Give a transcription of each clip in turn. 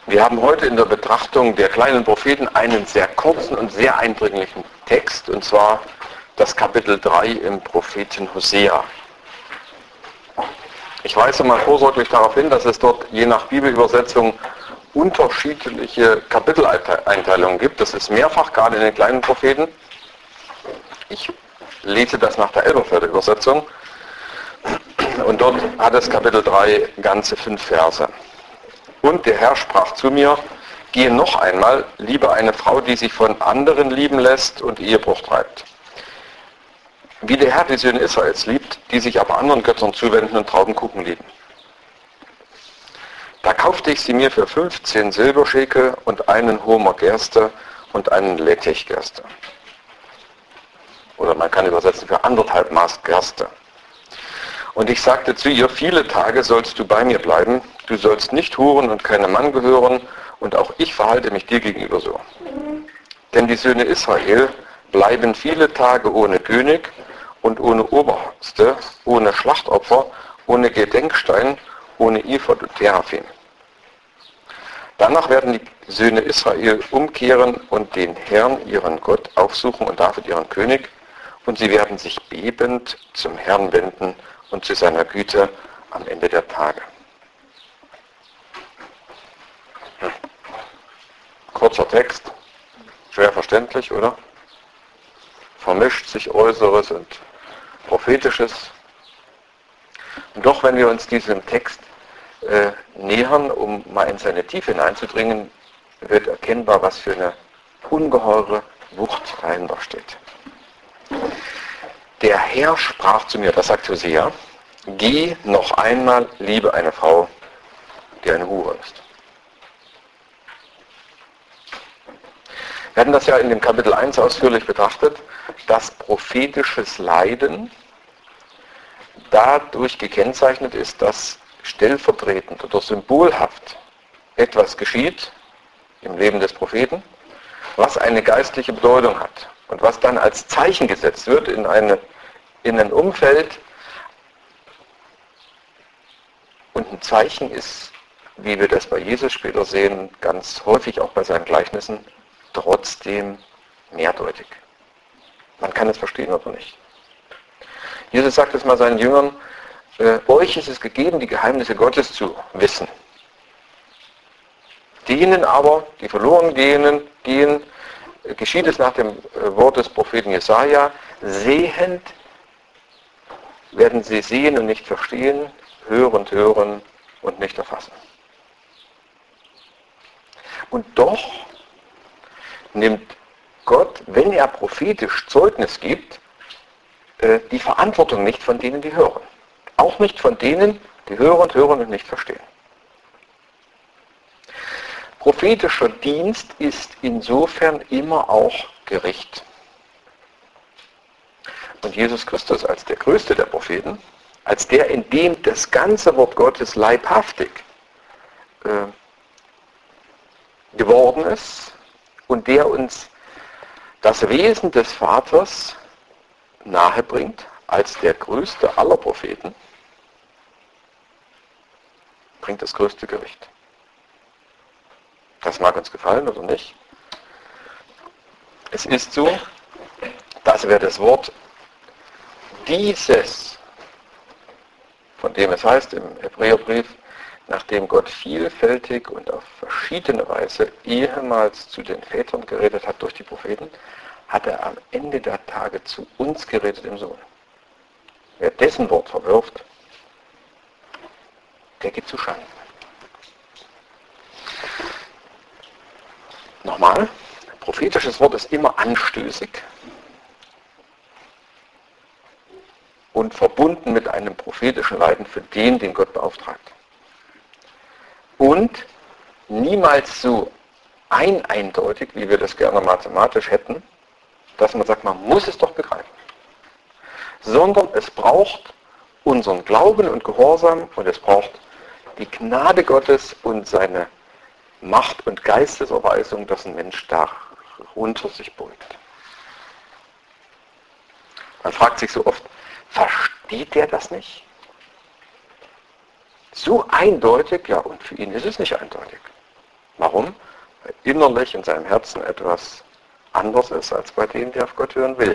Wir haben heute in der Betrachtung der kleinen Propheten einen sehr kurzen und sehr eindringlichen Text, und zwar das Kapitel 3 im Propheten Hosea. Ich weise mal vorsorglich darauf hin, dass es dort je nach Bibelübersetzung unterschiedliche Kapiteleinteilungen gibt. Das ist mehrfach, gerade in den kleinen Propheten. Ich lese das nach der Elberfelder Übersetzung. Und dort hat es Kapitel 3 ganze 5 Verse. Und der Herr sprach zu mir, gehe noch einmal, liebe eine Frau, die sich von anderen lieben lässt und Ehebruch treibt. Wie der Herr die Söhne Israels liebt, die sich aber anderen Göttern zuwenden und Traubenkuchen lieben. Da kaufte ich sie mir für 15 Silberschekel und einen Homer Gerste und einen Lettich Gerste. Oder man kann übersetzen für 1,5 Maß Gerste. Und ich sagte zu ihr, viele Tage sollst du bei mir bleiben, du sollst nicht huren und keinem Mann gehören, und auch ich verhalte mich dir gegenüber so. Denn die Söhne Israel bleiben viele Tage ohne König und ohne Oberste, ohne Schlachtopfer, ohne Gedenkstein, ohne Ephod und Teraphim. Danach werden die Söhne Israel umkehren und den Herrn, ihren Gott, aufsuchen und David, ihren König, und sie werden sich bebend zum Herrn wenden und zu seiner Güte am Ende der Tage. Kurzer Text, schwer verständlich, oder? Vermischt sich Äußeres und Prophetisches. Und doch, wenn wir uns diesem Text nähern, um mal in seine Tiefe hineinzudringen, wird erkennbar, was für eine ungeheure Wucht dahinter steht. Der Herr sprach zu mir, das sagt Hosea, geh noch einmal, liebe eine Frau, die eine Hure ist. Wir hatten das ja in dem Kapitel 1 ausführlich betrachtet, dass prophetisches Leiden dadurch gekennzeichnet ist, dass stellvertretend oder symbolhaft etwas geschieht im Leben des Propheten, was eine geistliche Bedeutung hat und was dann als Zeichen gesetzt wird in ein Umfeld. Und ein Zeichen ist, wie wir das bei Jesus später sehen, ganz häufig auch bei seinen Gleichnissen, trotzdem mehrdeutig. Man kann es verstehen oder nicht. Jesus sagt es mal seinen Jüngern, euch ist es gegeben, die Geheimnisse Gottes zu wissen. Denen aber, die verloren gehen, geschieht es nach dem Wort des Propheten Jesaja, sehend werden sie sehen und nicht verstehen, hörend hören und nicht erfassen. Und doch nimmt Gott, wenn er prophetisch Zeugnis gibt, die Verantwortung nicht von denen, die hören. Auch nicht von denen, die hören und nicht verstehen. Prophetischer Dienst ist insofern immer auch Gericht. Und Jesus Christus als der größte der Propheten, als der, in dem das ganze Wort Gottes leibhaftig geworden ist und der uns das Wesen des Vaters nahebringt, als der größte aller Propheten, bringt das größte Gericht. Das mag uns gefallen oder nicht. Es ist so, dass wer das Wort dieses, von dem es heißt im Hebräerbrief, nachdem Gott vielfältig und auf verschiedene Weise ehemals zu den Vätern geredet hat durch die Propheten, hat er am Ende der Tage zu uns geredet im Sohn. Wer dessen Wort verwirft, der geht zu Schanden. Nochmal, prophetisches Wort ist immer anstößig und verbunden mit einem prophetischen Leiden für den Gott beauftragt. Und niemals so eindeutig, wie wir das gerne mathematisch hätten, dass man sagt, man muss es doch begreifen. Sondern es braucht unseren Glauben und Gehorsam und es braucht die Gnade Gottes und seine Macht und Geisteserweisung, dass ein Mensch darunter sich beugt. Man fragt sich so oft, versteht der das nicht? So eindeutig, ja, und für ihn ist es nicht eindeutig. Warum? Weil innerlich in seinem Herzen etwas anders ist als bei denen, die auf Gott hören will.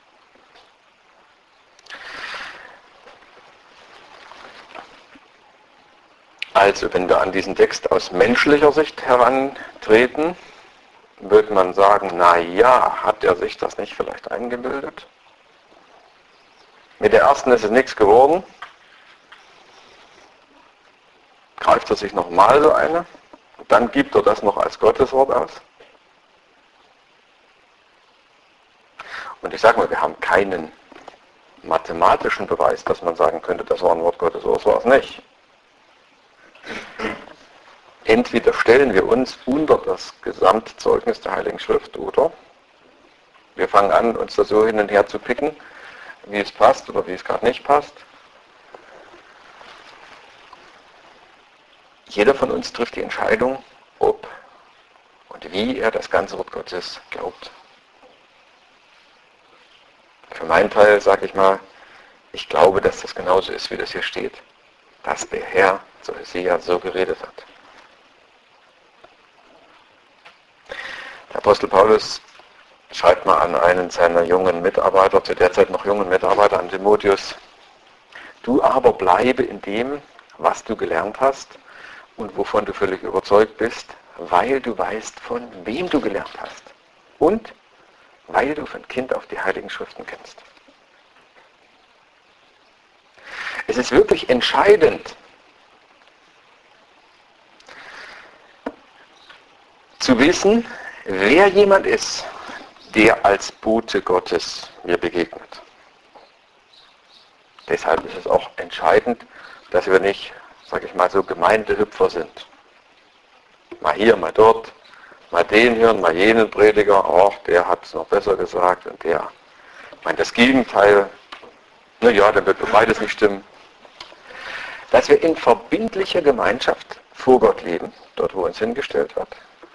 Also, wenn wir an diesen Text aus menschlicher Sicht herantreten, würde man sagen, na ja, hat er sich das nicht vielleicht eingebildet? Mit der ersten ist es nichts geworden. Greift er sich nochmal so eine? Und dann gibt er das noch als Gotteswort aus? Und ich sage mal, wir haben keinen mathematischen Beweis, dass man sagen könnte, das war ein Wort Gottes, oder so war es nicht. Entweder stellen wir uns unter das Gesamtzeugnis der Heiligen Schrift, oder wir fangen an, uns da so hin und her zu picken, wie es passt oder wie es gerade nicht passt. Jeder von uns trifft die Entscheidung, ob und wie er das ganze Wort Gottes glaubt. Für meinen Teil sage ich mal, ich glaube, dass das genauso ist, wie das hier steht, dass der Herr zu Hosea so geredet hat. Der Apostel Paulus schreibt mal an einen seiner jungen Mitarbeiter, zu der Zeit noch jungen Mitarbeiter, an Timotheus: Du aber bleibe in dem, was du gelernt hast und wovon du völlig überzeugt bist, weil du weißt, von wem du gelernt hast und weil du von Kind auf die Heiligen Schriften kennst. Es ist wirklich entscheidend, zu wissen, wer jemand ist, der als Bote Gottes mir begegnet. Deshalb ist es auch entscheidend, dass wir nicht, sage ich mal, so Gemeindehüpfer sind. Mal hier, mal dort, mal den hören, mal jenen Prediger, ach, der hat es noch besser gesagt und der meint das Gegenteil. Na ja, dann wird beides nicht stimmen. Dass wir in verbindlicher Gemeinschaft vor Gott leben, dort wo er uns hingestellt hat.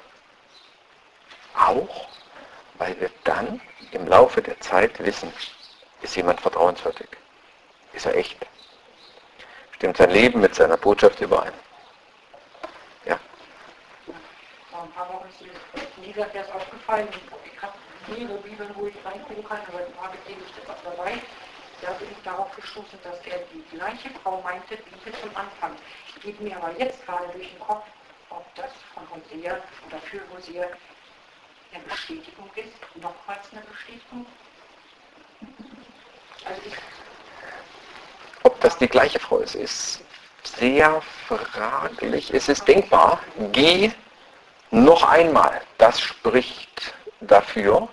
Auch, weil wir dann im Laufe der Zeit wissen, ist jemand vertrauenswürdig? Ist er echt? Stimmt sein Leben mit seiner Botschaft überein? Ja. Vor ein paar Wochen ist mir dieser Vers aufgefallen. Ich habe mehrere Bibeln, wo ich reingucken kann, aber im Marketing ist etwas dabei. Da bin ich darauf gestoßen, dass er die gleiche Frau meinte, wie hier zum Anfang. Geht mir aber jetzt gerade durch den Kopf, ob das von Hosea oder für Hosea eine Bestätigung ist, nochmals eine Bestätigung. Also Ob das die gleiche Frau ist sehr fraglich. Es ist denkbar, geh noch einmal. Das spricht dafür.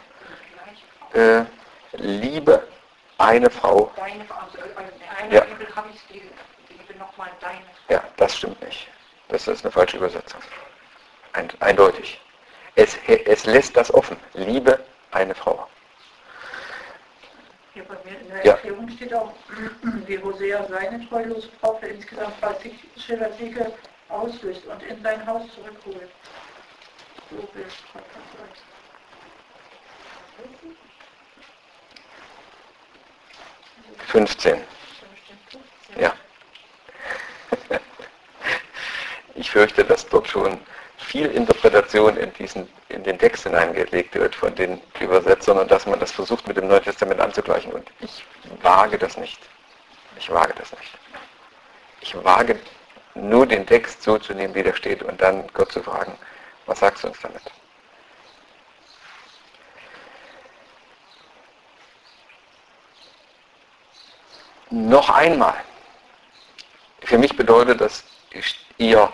Liebe eine Frau. Deine Frau, also in einer Ja. Bibel habe ich die Liebe nochmal deine Frau. Ja, das stimmt nicht. Das ist eine falsche Übersetzung. Eindeutig. Es lässt das offen. Liebe eine Frau. Hier bei mir in der Ja. Erklärung steht auch, wie Hosea seine treulose Frau für insgesamt 30 Schillersiege auslöst und in sein Haus zurückholt. So will Gott das. 15. Ja. Ich fürchte, dass dort schon viel Interpretation in den Text hineingelegt wird von den Übersetzern und dass man das versucht mit dem Neuen Testament anzugleichen. Und ich wage das nicht. Ich wage nur den Text so zu nehmen, wie der steht und dann Gott zu fragen, was sagst du uns damit? Noch einmal. Für mich bedeutet das, ihr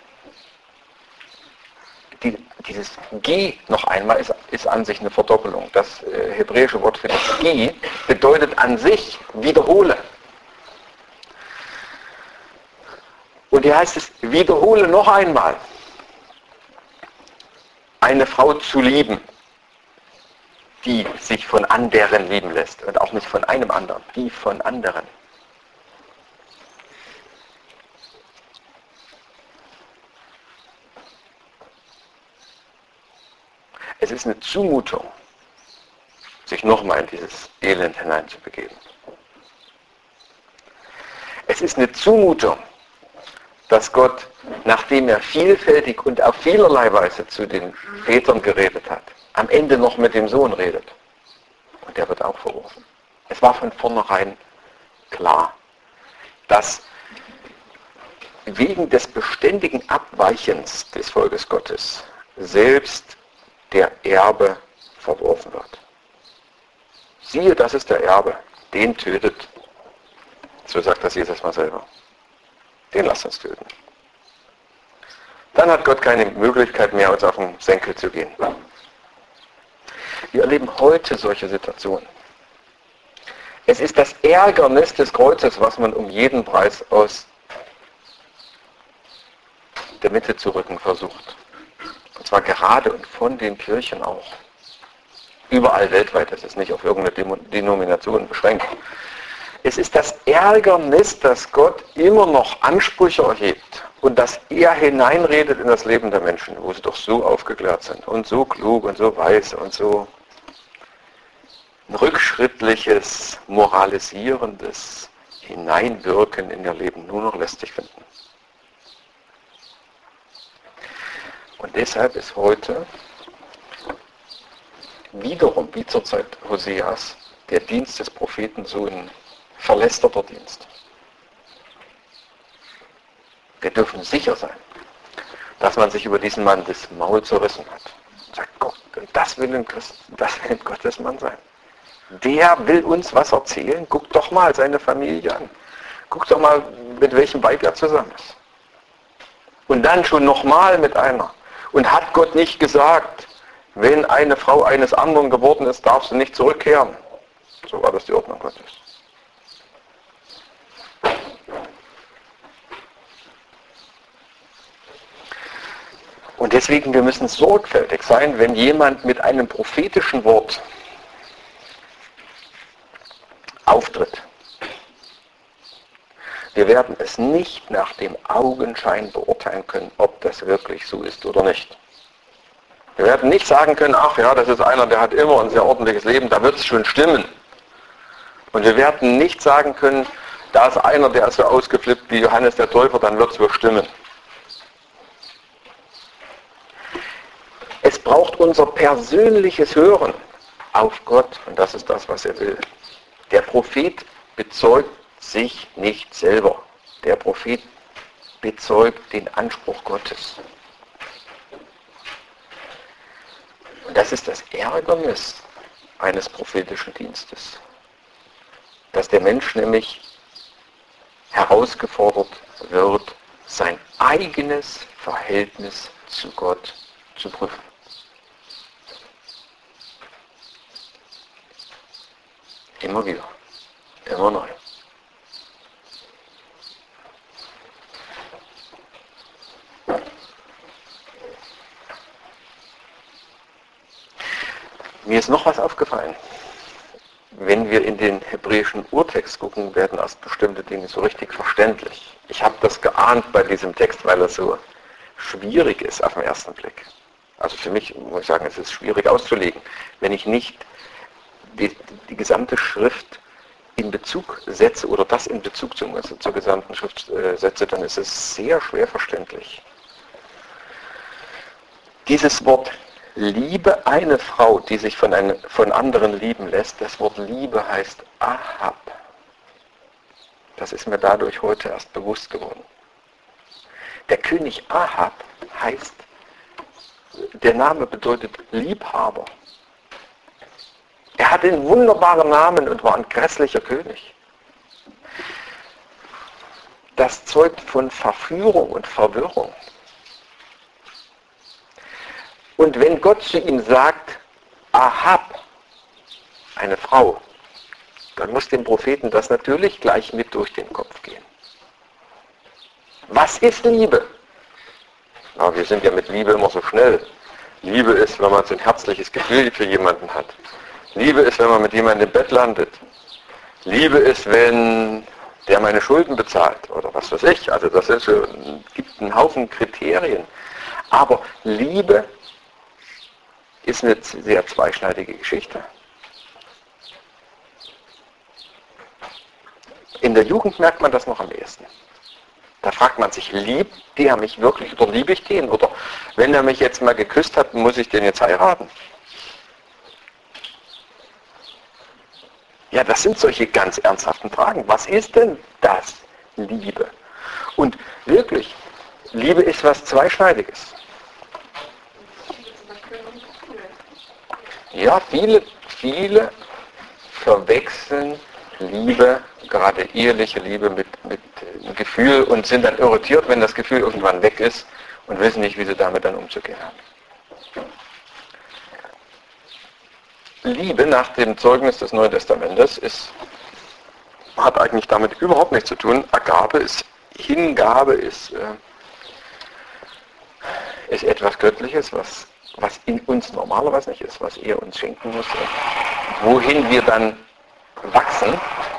dieses G noch einmal ist an sich eine Verdoppelung. Das hebräische Wort für das G bedeutet an sich wiederhole. Und hier heißt es, wiederhole noch einmal. Eine Frau zu lieben, die sich von anderen lieben lässt und auch nicht von einem anderen, die von anderen. Es ist eine Zumutung, sich nochmal in dieses Elend hineinzubegeben. Es ist eine Zumutung, dass Gott, nachdem er vielfältig und auf vielerlei Weise zu den Vätern geredet hat, am Ende noch mit dem Sohn redet. Und der wird auch verworfen. Es war von vornherein klar, dass wegen des beständigen Abweichens des Volkes Gottes selbst der Erbe verworfen wird. Siehe, das ist der Erbe, den tötet. So sagt das Jesus mal selber. Den lasst uns töten. Dann hat Gott keine Möglichkeit mehr, uns auf den Senkel zu gehen. Wir erleben heute solche Situationen. Es ist das Ärgernis des Kreuzes, was man um jeden Preis aus der Mitte zu rücken versucht. Und zwar gerade und von den Kirchen auch. Überall weltweit, das ist nicht auf irgendeine Denomination beschränkt. Es ist das Ärgernis, dass Gott immer noch Ansprüche erhebt und dass er hineinredet in das Leben der Menschen, wo sie doch so aufgeklärt sind und so klug und so weise und so ein rückschrittliches, moralisierendes Hineinwirken in ihr Leben nur noch lästig finden. Und deshalb ist heute wiederum, wie zur Zeit Hoseas, der Dienst des Propheten so ein verlästerter Dienst. Wir dürfen sicher sein, dass man sich über diesen Mann das Maul zerrissen hat. Und sagt, Gott, das will ein Christ, das will ein Gottesmann sein. Der will uns was erzählen. Guck doch mal seine Familie an. Guck doch mal, mit welchem Weib er zusammen ist. Und dann schon nochmal mit einer. Und hat Gott nicht gesagt, wenn eine Frau eines anderen geworden ist, darf sie nicht zurückkehren. So war das die Ordnung Gottes. Und deswegen, wir müssen sorgfältig sein, wenn jemand mit einem prophetischen Wort auftritt. Wir werden es nicht nach dem Augenschein beurteilen können, ob das wirklich so ist oder nicht. Wir werden nicht sagen können, ach ja, das ist einer, der hat immer ein sehr ordentliches Leben, da wird es schon stimmen. Und wir werden nicht sagen können, da ist einer, der ist so ausgeflippt wie Johannes der Täufer, dann wird es wohl stimmen. Es braucht unser persönliches Hören auf Gott und das ist das, was er will. Der Prophet bezeugt sich nicht selber. Der Prophet bezeugt den Anspruch Gottes. Und das ist das Ärgernis eines prophetischen Dienstes. Dass der Mensch nämlich herausgefordert wird, sein eigenes Verhältnis zu Gott zu prüfen. Immer wieder. Immer neu. Mir ist noch was aufgefallen. Wenn wir in den hebräischen Urtext gucken, werden erst bestimmte Dinge so richtig verständlich. Ich habe das geahnt bei diesem Text, weil er so schwierig ist auf den ersten Blick. Also für mich muss ich sagen, es ist schwierig auszulegen, wenn ich nicht die gesamte Schrift in Bezug setze oder das in Bezug zur gesamten Schrift setze, dann ist es sehr schwer verständlich. Dieses Wort Liebe eine Frau, die sich von anderen lieben lässt, das Wort Liebe heißt Ahab. Das ist mir dadurch heute erst bewusst geworden. Der König Ahab heißt, der Name bedeutet Liebhaber. Er hatte einen wunderbaren Namen und war ein grässlicher König. Das zeugt von Verführung und Verwirrung. Und wenn Gott zu ihm sagt, Ahab, eine Frau, dann muss dem Propheten das natürlich gleich mit durch den Kopf gehen. Was ist Liebe? Na, wir sind ja mit Liebe immer so schnell. Liebe ist, wenn man so ein herzliches Gefühl für jemanden hat. Liebe ist, wenn man mit jemandem im Bett landet. Liebe ist, wenn der meine Schulden bezahlt oder was weiß ich. Also das ist so, gibt einen Haufen Kriterien. Aber Liebe ist eine sehr zweischneidige Geschichte. In der Jugend merkt man das noch am ehesten. Da fragt man sich, liebt der mich wirklich oder liebe ich den? Oder wenn er mich jetzt mal geküsst hat, muss ich den jetzt heiraten? Ja, das sind solche ganz ernsthaften Fragen. Was ist denn das, Liebe? Und wirklich, Liebe ist was Zweischneidiges. Ja, viele verwechseln Liebe, gerade eheliche Liebe mit Gefühl und sind dann irritiert, wenn das Gefühl irgendwann weg ist und wissen nicht, wie sie damit dann umzugehen haben. Liebe nach dem Zeugnis des Neuen Testamentes hat eigentlich damit überhaupt nichts zu tun. Agape ist Hingabe, ist etwas Göttliches, was in uns normalerweise nicht ist, was er uns schenken muss, wohin wir dann wachsen,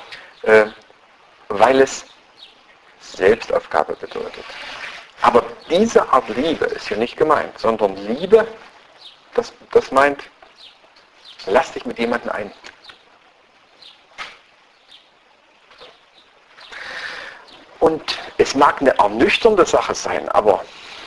weil es Selbstaufgabe bedeutet. Aber diese Art Liebe ist hier nicht gemeint, sondern Liebe, das meint, lass dich mit jemandem ein. Und es mag eine ernüchternde Sache sein, aber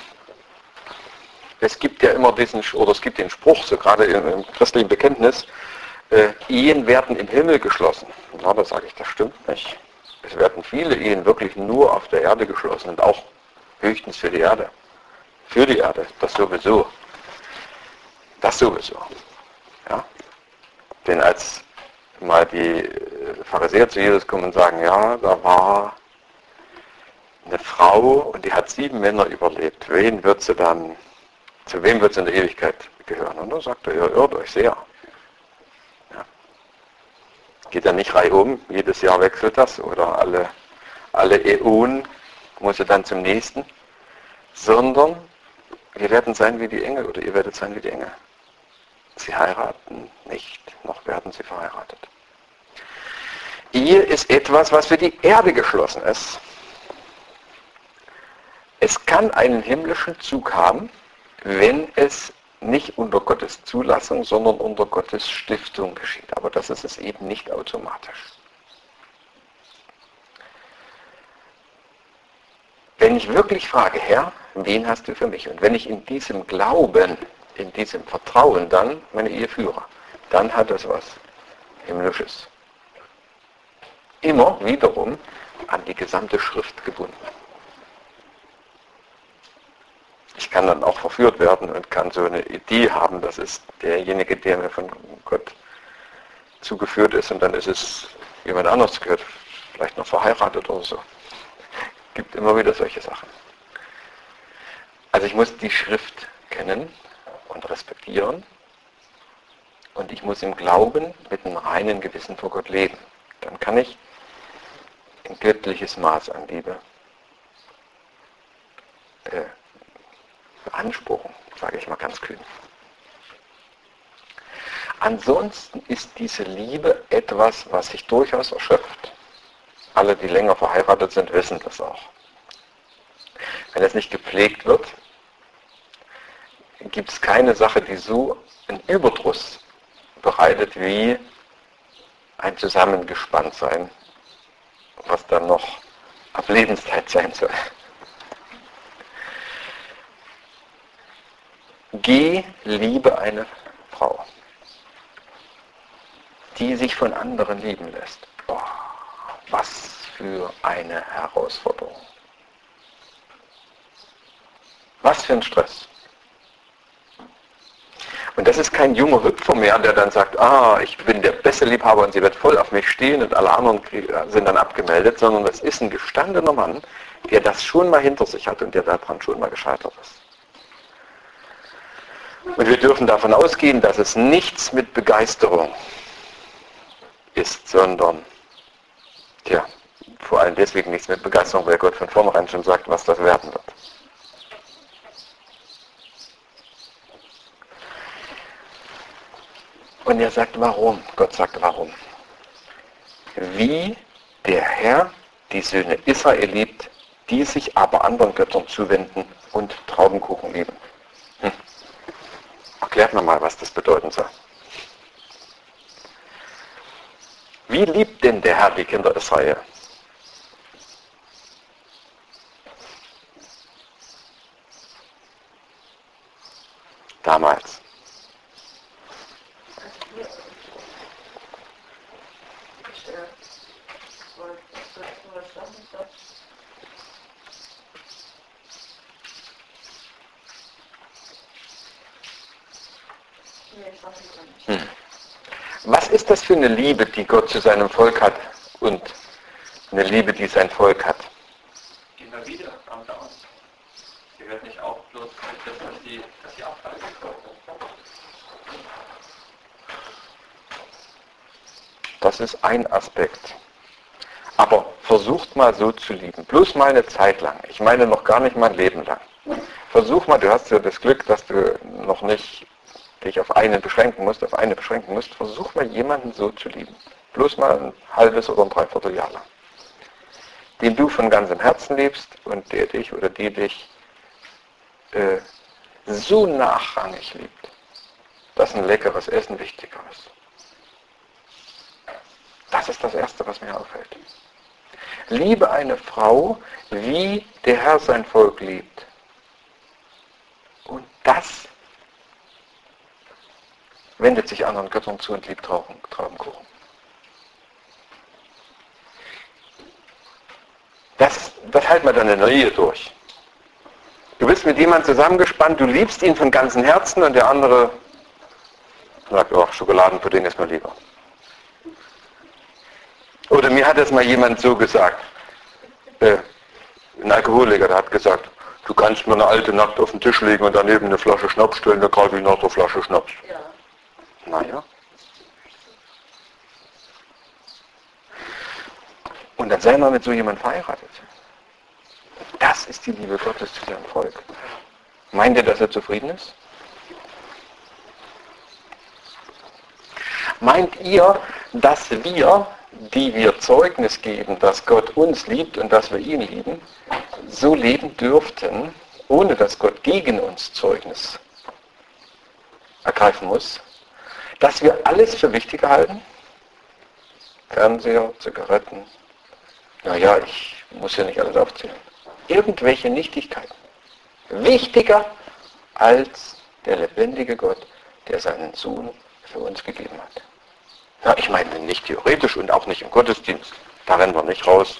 es gibt ja immer den Spruch, so gerade im christlichen Bekenntnis, Ehen werden im Himmel geschlossen. Na, da sage ich, das stimmt nicht. Es werden viele Ehen wirklich nur auf der Erde geschlossen und auch höchstens für die Erde. Für die Erde, das sowieso. Das sowieso. Ja? Denn als mal die Pharisäer zu Jesus kommen und sagen, ja, da war eine Frau und die hat 7 Männer überlebt. Zu wem wird sie in der Ewigkeit gehören? Und dann sagt er, ihr irrt euch sehr. Ja. Geht ja nicht reihum, jedes Jahr wechselt das oder alle Äonen muss sie dann zum nächsten, sondern wir werden sein wie die Engel oder ihr werdet sein wie die Engel. Sie heiraten nicht, noch werden sie verheiratet. Ehe ist etwas, was für die Erde geschlossen ist. Es kann einen himmlischen Zug haben, wenn es nicht unter Gottes Zulassung, sondern unter Gottes Stiftung geschieht. Aber das ist es eben nicht automatisch. Wenn ich wirklich frage, Herr, wen hast du für mich? Und wenn ich in diesem Glauben, in diesem Vertrauen dann meine Ehe führe, dann hat das was Himmlisches. Immer wiederum an die gesamte Schrift gebunden. Ich kann dann auch verführt werden und kann so eine Idee haben, das ist derjenige, der mir von Gott zugeführt ist und dann ist es jemand anderes gehört, vielleicht noch verheiratet oder so. Gibt immer wieder solche Sachen. Also ich muss die Schrift kennen und respektieren und ich muss im Glauben mit einem reinen Gewissen vor Gott leben. Dann kann ich ein göttliches Maß an Liebe beanspruchen, sage ich mal ganz kühn. Ansonsten ist diese Liebe etwas, was sich durchaus erschöpft. Alle, die länger verheiratet sind, wissen das auch. Wenn es nicht gepflegt wird, gibt es keine Sache, die so einen Überdruss bereitet wie ein Zusammengespanntsein, was dann noch ab Lebenszeit sein soll. Liebe eine Frau, die sich von anderen lieben lässt. Boah, was für eine Herausforderung. Was für ein Stress. Und das ist kein junger Hüpfer mehr, der dann sagt, ich bin der beste Liebhaber und sie wird voll auf mich stehen und alle anderen sind dann abgemeldet, sondern das ist ein gestandener Mann, der das schon mal hinter sich hat und der daran schon mal gescheitert ist. Und wir dürfen davon ausgehen, dass es nichts mit Begeisterung ist, sondern, vor allem deswegen nichts mit Begeisterung, weil Gott von vornherein schon sagt, was das werden wird. Und er sagt, warum? Gott sagt, warum? Wie der Herr die Söhne Israel liebt, die sich aber anderen Göttern zuwenden und Traubenkuchen lieben. Erklärt mir mal, was das bedeuten soll. Wie liebt denn der Herr die Kinder Israel? damals. Was ist das für eine Liebe, die Gott zu seinem Volk hat und eine Liebe, die sein Volk hat? Immer wieder am Dauern. Sie hört nicht auf, bloß mit das, dass sie abfallen. Das ist ein Aspekt. Aber versucht mal so zu lieben. Bloß mal eine Zeit lang. Ich meine noch gar nicht mein Leben lang. Versuch mal, du hast ja das Glück, dass du noch nicht dich auf eine beschränken musst. Versuch mal jemanden so zu lieben. Bloß mal ein halbes oder ein Dreivierteljahr lang. Den du von ganzem Herzen liebst und der dich oder die dich so nachrangig liebt, dass ein leckeres Essen wichtiger ist. Das ist das Erste, was mir auffällt. Liebe eine Frau, wie der Herr sein Volk liebt. Und das wendet sich anderen Göttern zu und liebt Traubenkuchen. Das hält man dann in der Ehe durch. Du bist mit jemandem zusammengespannt, du liebst ihn von ganzem Herzen und der andere sagt, oh, Schokoladenpudding ist mir lieber. Oder mir hat es mal jemand so gesagt, ein Alkoholiker, der hat gesagt, du kannst mir eine alte nackt auf den Tisch legen und daneben eine Flasche Schnaps stellen, dann greife ich nach der Flasche Schnaps. Ja. Naja. Und dann sei mal mit so jemandem verheiratet. Das ist die Liebe Gottes zu seinem Volk. Meint ihr, dass er zufrieden ist? Meint ihr, dass wir, die wir Zeugnis geben, dass Gott uns liebt und dass wir ihn lieben, so leben dürften, ohne dass Gott gegen uns Zeugnis ergreifen muss, dass wir alles für wichtig halten? Fernseher, Zigaretten, naja, ich muss ja nicht alles aufzählen. Irgendwelche Nichtigkeiten. Wichtiger als der lebendige Gott, der seinen Sohn für uns gegeben hat. Na, ich meine nicht theoretisch und auch nicht im Gottesdienst. Da rennen wir nicht raus.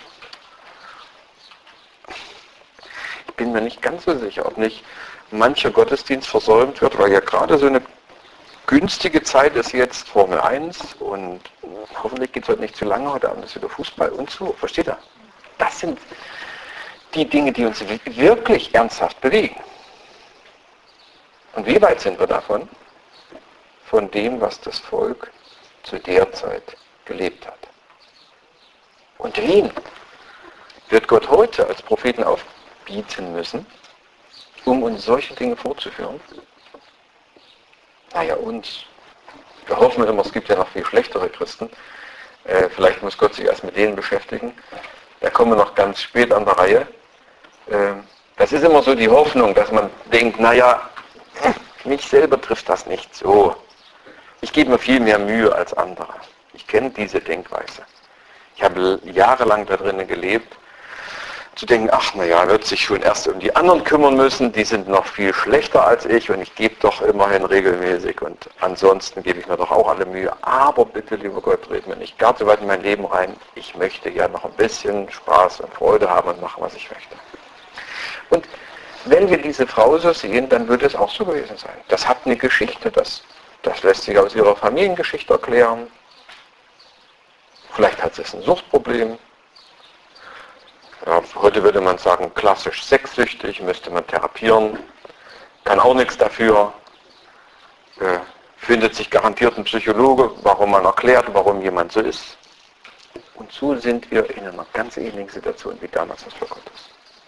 Ich bin mir nicht ganz so sicher, ob nicht mancher Gottesdienst versäumt wird, weil ja gerade so eine günstige Zeit ist jetzt Formel 1 und hoffentlich geht es heute nicht zu lange, heute Abend ist wieder Fußball und so. Versteht ihr? Das sind die Dinge, die uns wirklich ernsthaft bewegen. Und wie weit sind wir davon? Von dem, was das Volk zu der Zeit gelebt hat. Und wen wird Gott heute als Propheten aufbieten müssen, um uns solche Dinge vorzuführen? Naja, uns. Wir hoffen immer, es gibt ja noch viel schlechtere Christen. Vielleicht muss Gott sich erst mit denen beschäftigen. Da kommen wir noch ganz spät an der Reihe. Das ist immer so die Hoffnung, dass man denkt, naja, mich selber trifft das nicht so. Ich gebe mir viel mehr Mühe als andere. Ich kenne diese Denkweise. Ich habe jahrelang da drinnen gelebt, zu denken, ach naja, wird sich schon erst um die anderen kümmern müssen, die sind noch viel schlechter als ich und ich gebe doch immerhin regelmäßig und ansonsten gebe ich mir doch auch alle Mühe. Aber bitte, lieber Gott, red mir nicht gar so weit in mein Leben rein. Ich möchte ja noch ein bisschen Spaß und Freude haben und machen, was ich möchte. Und wenn wir diese Frau so sehen, dann würde es auch so gewesen sein. Das hat eine Geschichte, das lässt sich aus ihrer Familiengeschichte erklären. Vielleicht hat sie ein Suchtproblem. Ja, heute würde man sagen, klassisch sexsüchtig, müsste man therapieren. Kann auch nichts dafür. Findet sich garantiert ein Psychologe, warum man erklärt, warum jemand so ist. Und so sind wir in einer ganz ähnlichen Situation wie damals das Volk Gottes.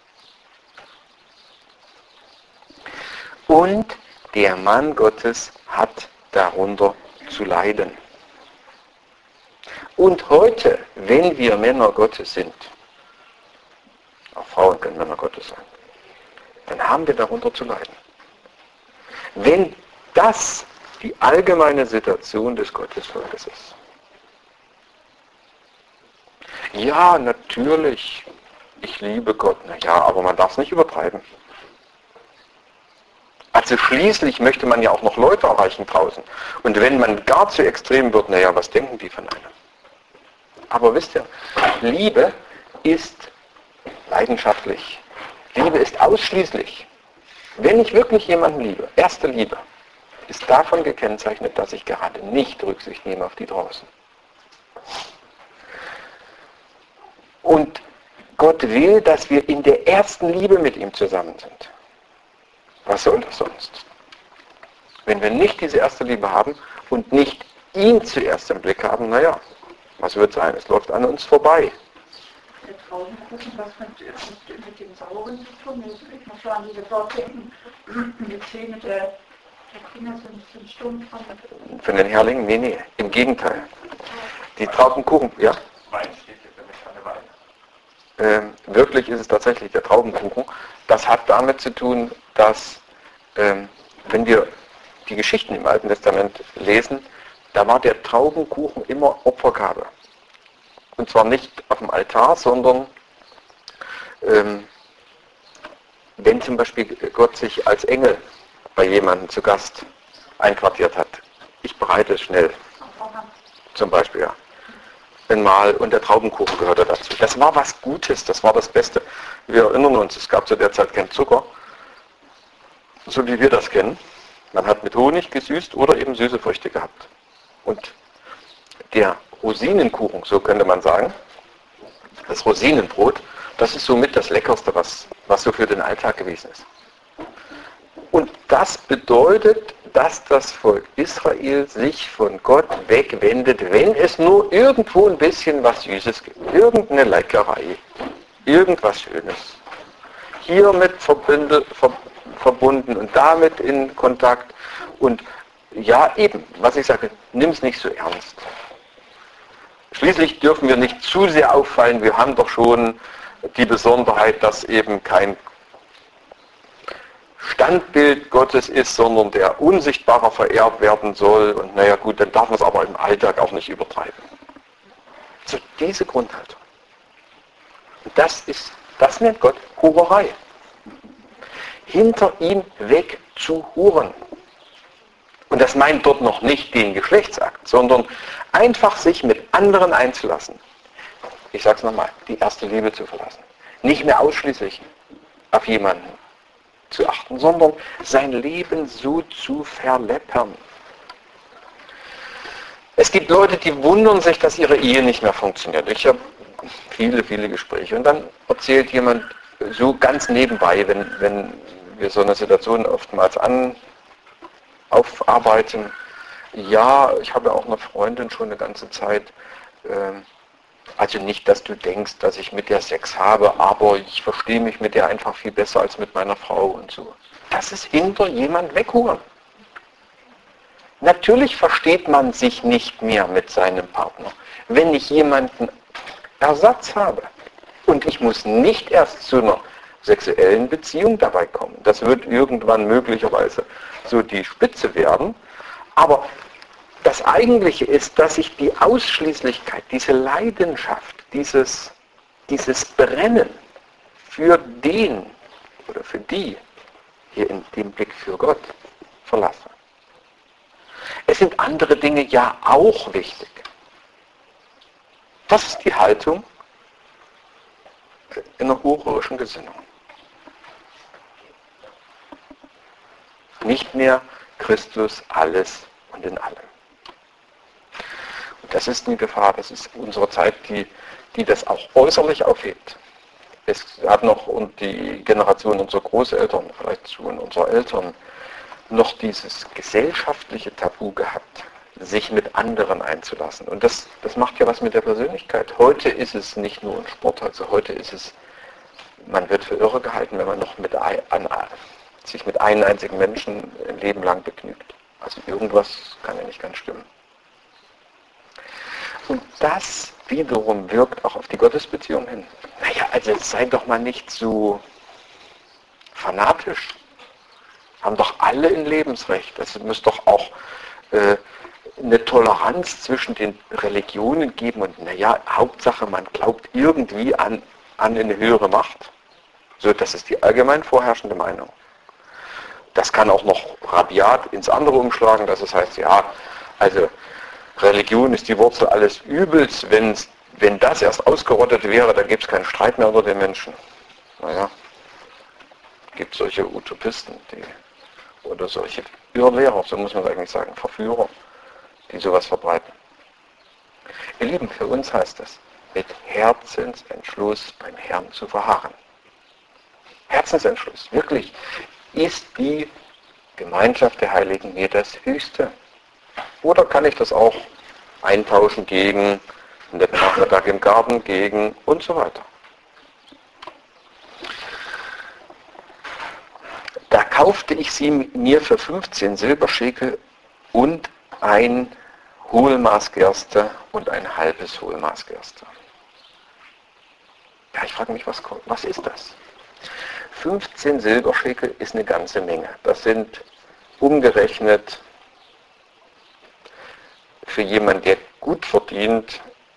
Und der Mann Gottes hat darunter zu leiden. Und heute, wenn wir Männer Gottes sind, auch Frauen können Männer Gottes sein, dann haben wir darunter zu leiden. Wenn das die allgemeine Situation des Gottesvolkes ist. Ja, natürlich, ich liebe Gott, naja, aber man darf es nicht übertreiben. Also schließlich möchte man ja auch noch Leute erreichen draußen. Und wenn man gar zu extrem wird, naja, was denken die von einem? Aber wisst ihr, Liebe ist leidenschaftlich. Liebe ist ausschließlich, wenn ich wirklich jemanden liebe, erste Liebe, ist davon gekennzeichnet, dass ich gerade nicht Rücksicht nehme auf die draußen. Und Gott will, dass wir in der ersten Liebe mit ihm zusammen sind. Was soll das sonst? Wenn wir nicht diese erste Liebe haben und nicht ihn zuerst im Blick haben, naja, was wird sein? Es läuft an uns vorbei. Der Traubenkuchen, was mit dem Sauren zu tun ist. Ich muss so an diese dort denken, die Zähne der Kinder sind stumpf. Von den Herrlingen? Nee, im Gegenteil. Die Traubenkuchen, ja? Wein steht hier für mich an der Wein. Wirklich ist es tatsächlich der Traubenkuchen. Das hat damit zu tun, dass, wenn wir die Geschichten im Alten Testament lesen, da war der Traubenkuchen immer Opfergabe. Und zwar nicht auf dem Altar, sondern wenn zum Beispiel Gott sich als Engel bei jemandem zu Gast einquartiert hat. Ich bereite es schnell. Zum Beispiel, ja. Einmal, und der Traubenkuchen gehörte dazu. Das war was Gutes, das war das Beste. Wir erinnern uns, es gab zu der Zeit kein Zucker, so wie wir das kennen. Man hat mit Honig gesüßt oder eben süße Früchte gehabt. Und der Rosinenkuchen, so könnte man sagen, das Rosinenbrot, das ist somit das Leckerste, was so für den Alltag gewesen ist. Und das bedeutet, dass das Volk Israel sich von Gott wegwendet, wenn es nur irgendwo ein bisschen was Süßes gibt. Irgendeine Leckerei, irgendwas Schönes. Hiermit verbunden und damit in Kontakt. Und ja, eben, was ich sage, nimm es nicht so ernst. Schließlich dürfen wir nicht zu sehr auffallen. Wir haben doch schon die Besonderheit, dass eben kein Standbild Gottes ist, sondern der unsichtbarer verehrt werden soll. Und naja gut, dann darf man es aber im Alltag auch nicht übertreiben. So diese Grundhaltung. Und das nennt Gott Hurerei. Hinter ihm weg zu huren. Und das meint dort noch nicht den Geschlechtsakt, sondern einfach sich mit anderen einzulassen. Ich sage es nochmal, die erste Liebe zu verlassen. Nicht mehr ausschließlich auf jemanden zu achten, sondern sein Leben so zu verleppern. Es gibt Leute, die wundern sich, dass ihre Ehe nicht mehr funktioniert. Ich habe viele Gespräche und dann erzählt jemand so ganz nebenbei, wenn wir so eine Situation oftmals aufarbeiten, ja, ich habe auch eine Freundin schon eine ganze Zeit, also nicht, dass du denkst, dass ich mit der Sex habe, aber ich verstehe mich mit der einfach viel besser als mit meiner Frau und so. Das ist hinter jemand weghuren. Natürlich versteht man sich nicht mehr mit seinem Partner, wenn ich jemanden Ersatz habe. Und ich muss nicht erst zu einer sexuellen Beziehung dabei kommen. Das wird irgendwann möglicherweise so die Spitze werden. Aber das Eigentliche ist, dass ich die Ausschließlichkeit, diese Leidenschaft, dieses Brennen für den oder für die, hier in dem Blick für Gott, verlasse. Es sind andere Dinge ja auch wichtig. Das ist die Haltung in einer hurerischen Gesinnung. Nicht mehr Christus alles und in allem. Und das ist eine Gefahr, das ist unsere Zeit, die das auch äußerlich aufhebt. Es hat noch und die Generation unserer Großeltern, vielleicht zu unserer Eltern, noch dieses gesellschaftliche Tabu gehabt, sich mit anderen einzulassen. Und das macht ja was mit der Persönlichkeit. Heute ist es nicht nur ein Sport, also heute ist es, man wird für irre gehalten, wenn man noch sich mit einem einzigen Menschen ein Leben lang begnügt. Also irgendwas kann ja nicht ganz stimmen. Und das wiederum wirkt auch auf die Gottesbeziehung hin. Naja, also sei doch mal nicht so fanatisch. Haben doch alle ein Lebensrecht. Es muss doch auch eine Toleranz zwischen den Religionen geben. Und naja, Hauptsache, man glaubt irgendwie an eine höhere Macht. So, das ist die allgemein vorherrschende Meinung. Das kann auch noch rabiat ins andere umschlagen, dass es heißt, ja, also Religion ist die Wurzel alles Übels, wenn das erst ausgerottet wäre, dann gäbe es keinen Streit mehr unter den Menschen. Naja, gibt solche Utopisten, oder solche Irrlehrer, so muss man eigentlich sagen, Verführer, die sowas verbreiten. Ihr Lieben, für uns heißt es, mit Herzensentschluss beim Herrn zu verharren. Herzensentschluss, wirklich, ist die Gemeinschaft der Heiligen mir das Höchste? Oder kann ich das auch eintauschen gegen einen netten Nachmittag im Garten, gegen und so weiter? Da kaufte ich sie mir für 15 Silberschekel und ein Hohlmaß Gerste und ein halbes Hohlmaß Gerste. Ja, ich frage mich, was ist das? 15 Silberschekel ist eine ganze Menge. Das sind umgerechnet für jemanden, der gut verdient,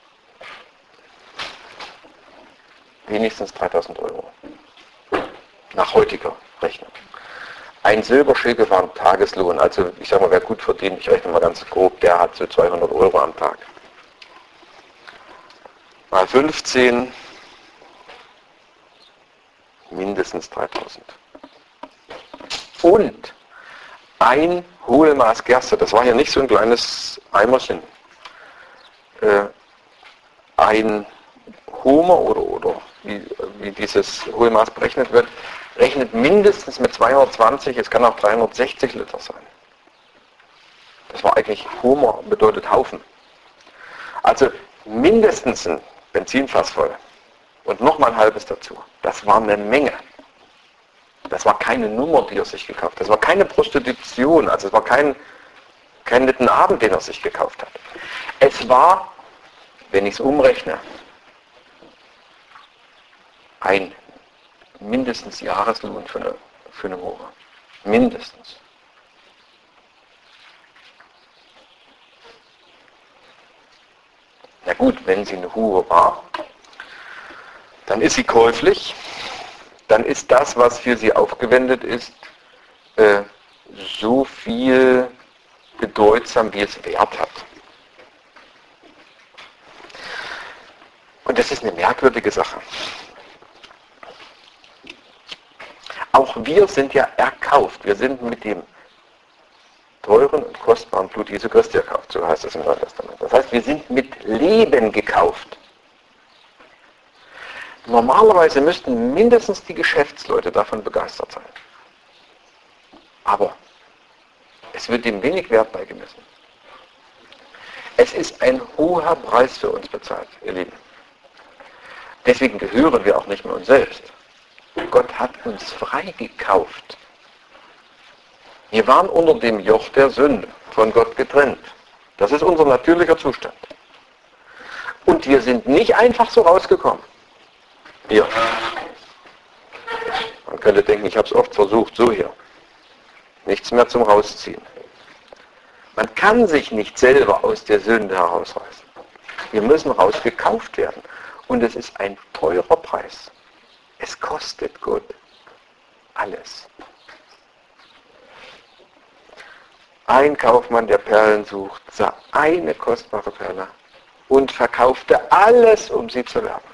wenigstens 3.000 Euro. Nach heutiger Rechnung. Ein Silberschekel war ein Tageslohn, also ich sage mal, wer gut verdient, ich rechne mal ganz grob, der hat so 200 Euro am Tag. Mal 15, mindestens 3.000. Und ein Hohlmaß Gerste, das war ja nicht so ein kleines Eimerchen. Ein Homer oder wie dieses Hohlmaß berechnet wird, rechnet mindestens mit 220, es kann auch 360 Liter sein. Das war eigentlich, Homer bedeutet Haufen. Also mindestens ein Benzinfass voll und nochmal ein halbes dazu. Das war eine Menge. Das war keine Nummer, die er sich gekauft hat. Das war keine Prostitution, also es war kein netten Abend, den er sich gekauft hat. Es war, wenn ich es umrechne, ein mindestens Jahreslohn für eine Hure. Mindestens. Na gut, wenn sie eine Hure war, dann ist sie käuflich, dann ist das, was für sie aufgewendet ist, so viel bedeutsam, wie es Wert hat. Und das ist eine merkwürdige Sache. Auch wir sind ja erkauft. Wir sind mit dem teuren und kostbaren Blut Jesu Christi erkauft. So heißt es im Neuen Testament. Das heißt, wir sind mit Leben gekauft. Normalerweise müssten mindestens die Geschäftsleute davon begeistert sein. Aber es wird dem wenig Wert beigemessen. Es ist ein hoher Preis für uns bezahlt, ihr Lieben. Deswegen gehören wir auch nicht mehr uns selbst. Gott hat uns freigekauft. Wir waren unter dem Joch der Sünde, von Gott getrennt. Das ist unser natürlicher Zustand. Und wir sind nicht einfach so rausgekommen. Hier. Man könnte denken, ich habe es oft versucht, so hier. Nichts mehr zum Rausziehen. Man kann sich nicht selber aus der Sünde herausreißen. Wir müssen rausgekauft werden. Und es ist ein teurer Preis. Es kostet Gott alles. Ein Kaufmann, der Perlen sucht, sah eine kostbare Perle und verkaufte alles, um sie zu werben.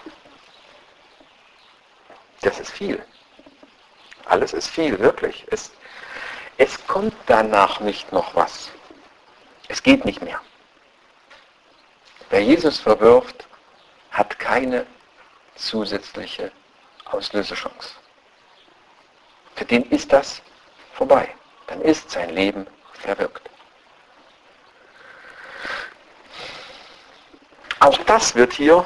Das ist viel. Alles ist viel, wirklich. Es kommt danach nicht noch was. Es geht nicht mehr. Wer Jesus verwirft, hat keine zusätzliche Auslösechance. Für den ist das vorbei. Dann ist sein Leben verwirkt. Auch das wird hier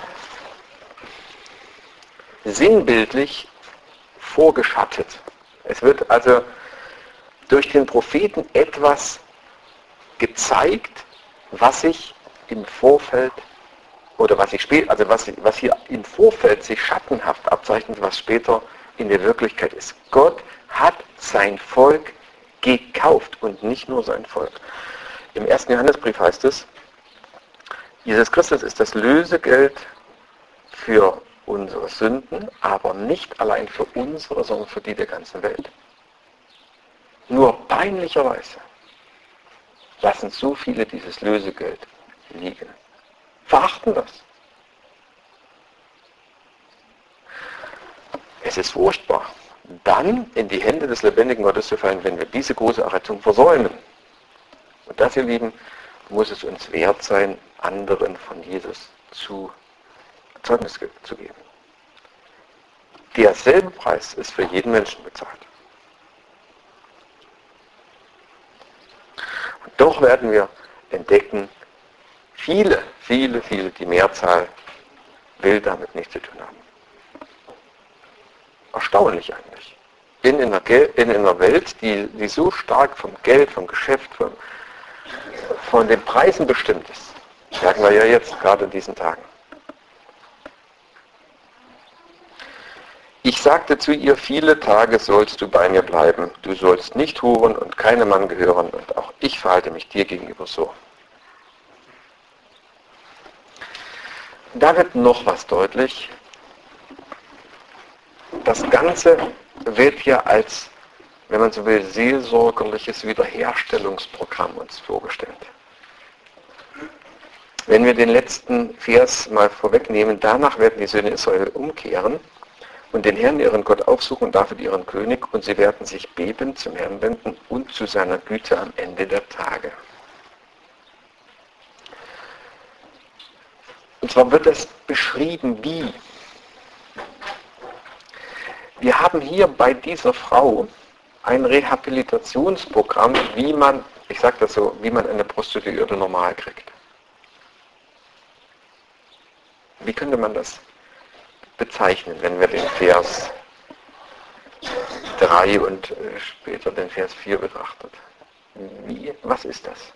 sinnbildlich vorgeschattet. Es wird also durch den Propheten etwas gezeigt, was sich im Vorfeld oder was hier im Vorfeld sich schattenhaft abzeichnet, was später in der Wirklichkeit ist. Gott hat sein Volk gekauft und nicht nur sein Volk. Im 1. Johannesbrief heißt es, Jesus Christus ist das Lösegeld für unsere Sünden, aber nicht allein für unsere, sondern für die der ganzen Welt. Nur peinlicherweise lassen so viele dieses Lösegeld liegen. Verachten das. Es ist furchtbar, dann in die Hände des lebendigen Gottes zu fallen, wenn wir diese große Errettung versäumen. Und das, ihr Lieben, muss es uns wert sein, anderen von Jesus Zeugnis zu geben. Derselbe Preis ist für jeden Menschen bezahlt. Und doch werden wir entdecken, viele, die Mehrzahl will damit nichts zu tun haben. Erstaunlich eigentlich. In einer Welt, die so stark vom Geld, vom Geschäft, von den Preisen bestimmt ist. Merken wir ja jetzt, gerade in diesen Tagen. Ich sagte zu ihr, viele Tage sollst du bei mir bleiben. Du sollst nicht huren und keinem Mann gehören und auch ich verhalte mich dir gegenüber so. Da wird noch was deutlich. Das Ganze wird hier als, wenn man so will, seelsorgerliches Wiederherstellungsprogramm uns vorgestellt. Wenn wir den letzten Vers mal vorwegnehmen, danach werden die Söhne Israel umkehren und den Herrn, ihren Gott, aufsuchen und David, ihren König, und sie werden sich bebend zum Herrn wenden und zu seiner Güte am Ende der Tage. Und zwar wird es beschrieben, wie. Wir haben hier bei dieser Frau ein Rehabilitationsprogramm, wie man, ich sage das so, wie man eine Prostituierte normal kriegt. Wie könnte man das bezeichnen, wenn wir den Vers 3 und später den Vers 4 betrachtet? Was ist das?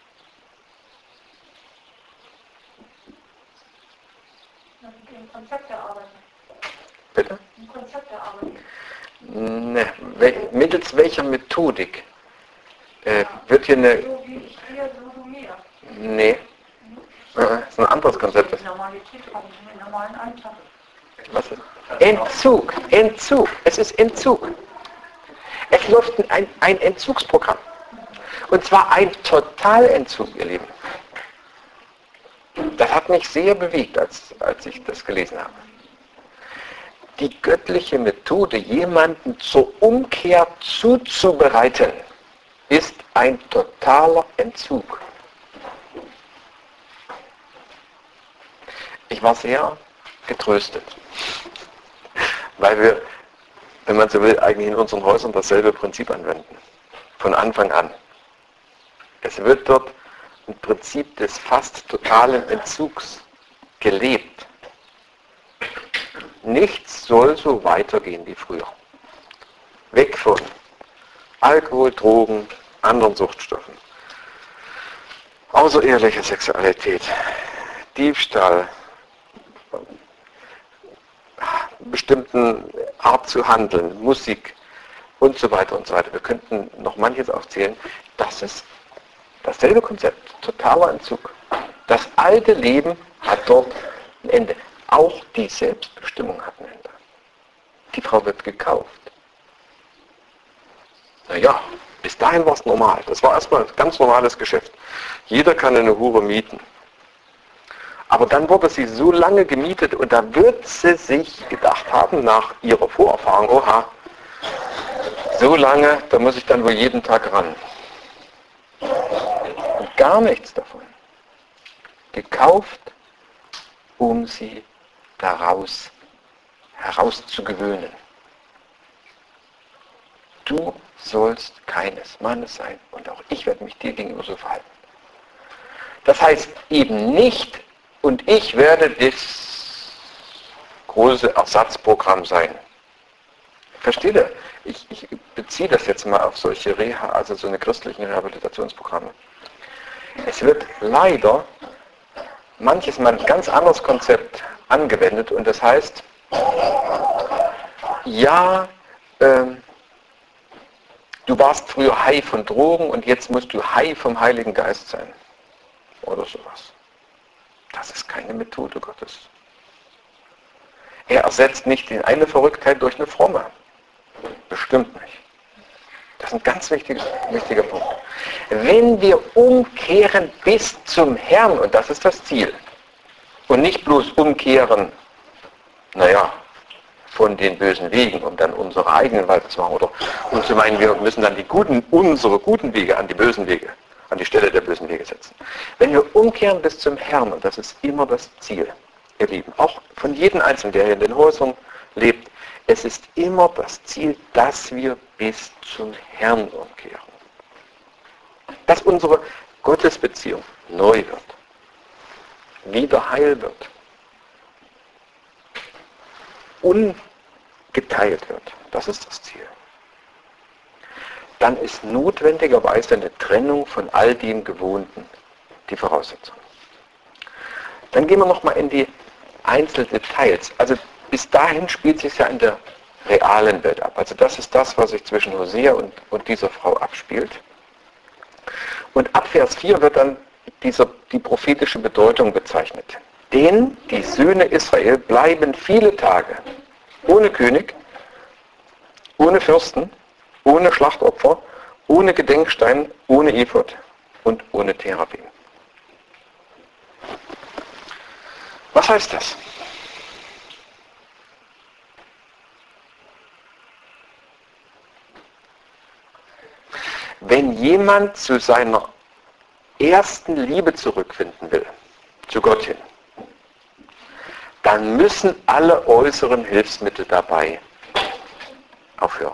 Im Konzept erarbeiten. Bitte? Im Konzept erarbeiten. Ne, mittels welcher Methodik wird hier eine... So wie ich dir, so du mir. Nee. Das ist ein anderes Konzept. Die Normalität haben wir im normalen Alltag. Was ist? Entzug. Es ist Entzug. Es läuft ein Entzugsprogramm. Und zwar ein Totalentzug, ihr Lieben. Das hat mich sehr bewegt, als ich das gelesen habe. Die göttliche Methode, jemanden zur Umkehr zuzubereiten, ist ein totaler Entzug. Ich war sehr getröstet, weil wir, wenn man so will, eigentlich in unseren Häusern dasselbe Prinzip anwenden. Von Anfang an. Es wird dort ein Prinzip des fast totalen Entzugs gelebt. Nichts soll so weitergehen wie früher. Weg von Alkohol, Drogen, anderen Suchtstoffen. Außereheliche Sexualität, Diebstahl, bestimmten Art zu handeln, Musik und so weiter und so weiter. Wir könnten noch manches aufzählen. Das ist dasselbe Konzept, totaler Entzug. Das alte Leben hat dort ein Ende. Auch die Selbstbestimmung hat ein Ende. Die Frau wird gekauft. Naja, bis dahin war es normal. Das war erstmal ein ganz normales Geschäft. Jeder kann eine Hure mieten. Aber dann wurde sie so lange gemietet und da wird sie sich gedacht haben, nach ihrer Vorerfahrung, oha, so lange, da muss ich dann wohl jeden Tag ran. Und gar nichts davon. Gekauft, um sie daraus herauszugewöhnen. Du sollst keines Mannes sein und auch ich werde mich dir gegenüber so verhalten. Das heißt eben nicht, und ich werde das große Ersatzprogramm sein. Versteht ihr? Ich beziehe das jetzt mal auf solche also so eine christlichen Rehabilitationsprogramme. Es wird leider manches Mal ein ganz anderes Konzept angewendet und das heißt, ja, du warst früher high von Drogen und jetzt musst du high vom Heiligen Geist sein. Oder sowas. Das ist keine Methode Gottes. Er ersetzt nicht die eine Verrücktheit durch eine fromme. Bestimmt nicht. Das ist ein ganz wichtiger Punkt. Wenn wir umkehren bis zum Herrn, und das ist das Ziel, und nicht bloß umkehren, von den bösen Wegen, um dann unsere eigenen weiterzumachen, oder um zu meinen, wir müssen dann unsere guten Wege an die bösen Wege, an die Stelle der bösen Wege setzen. Wenn wir umkehren bis zum Herrn, und das ist immer das Ziel, ihr Lieben, auch von jedem Einzelnen, der hier in den Häusern lebt, es ist immer das Ziel, dass wir bis zum Herrn umkehren. Dass unsere Gottesbeziehung neu wird, wieder heil wird, ungeteilt wird. Das ist das Ziel. Dann ist notwendigerweise eine Trennung von all dem Gewohnten die Voraussetzung. Dann gehen wir nochmal in die Einzeldetails. Also bis dahin spielt sich ja in der realen Welt ab. Also das ist das, was sich zwischen Hosea und dieser Frau abspielt. Und ab Vers 4 wird dann die prophetische Bedeutung bezeichnet. Denn die Söhne Israel bleiben viele Tage ohne König, ohne Fürsten, ohne Schlachtopfer, ohne Gedenkstein, ohne Ephod und ohne Therapien. Was heißt das? Wenn jemand zu seiner ersten Liebe zurückfinden will, zu Gott hin, dann müssen alle äußeren Hilfsmittel dabei aufhören.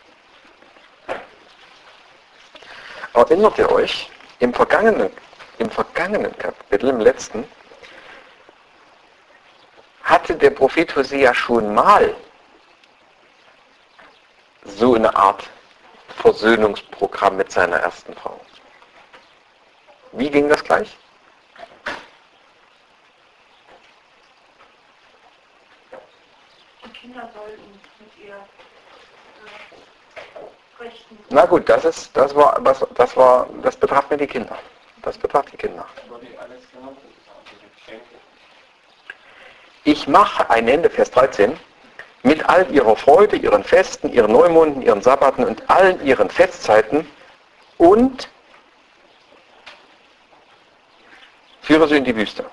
Erinnert ihr euch, im vergangenen Kapitel, im letzten, hatte der Prophet Hosea schon mal so eine Art Versöhnungsprogramm mit seiner ersten Frau. Wie ging das gleich? Die Kinder sollten mit ihr richten. Na gut, das betraf mir die Kinder. Das betraf die Kinder. Ich mache ein Ende, Vers 13, mit all ihrer Freude, ihren Festen, ihren Neumonden, ihren Sabbaten und allen ihren Festzeiten und führe sie in die Wüste.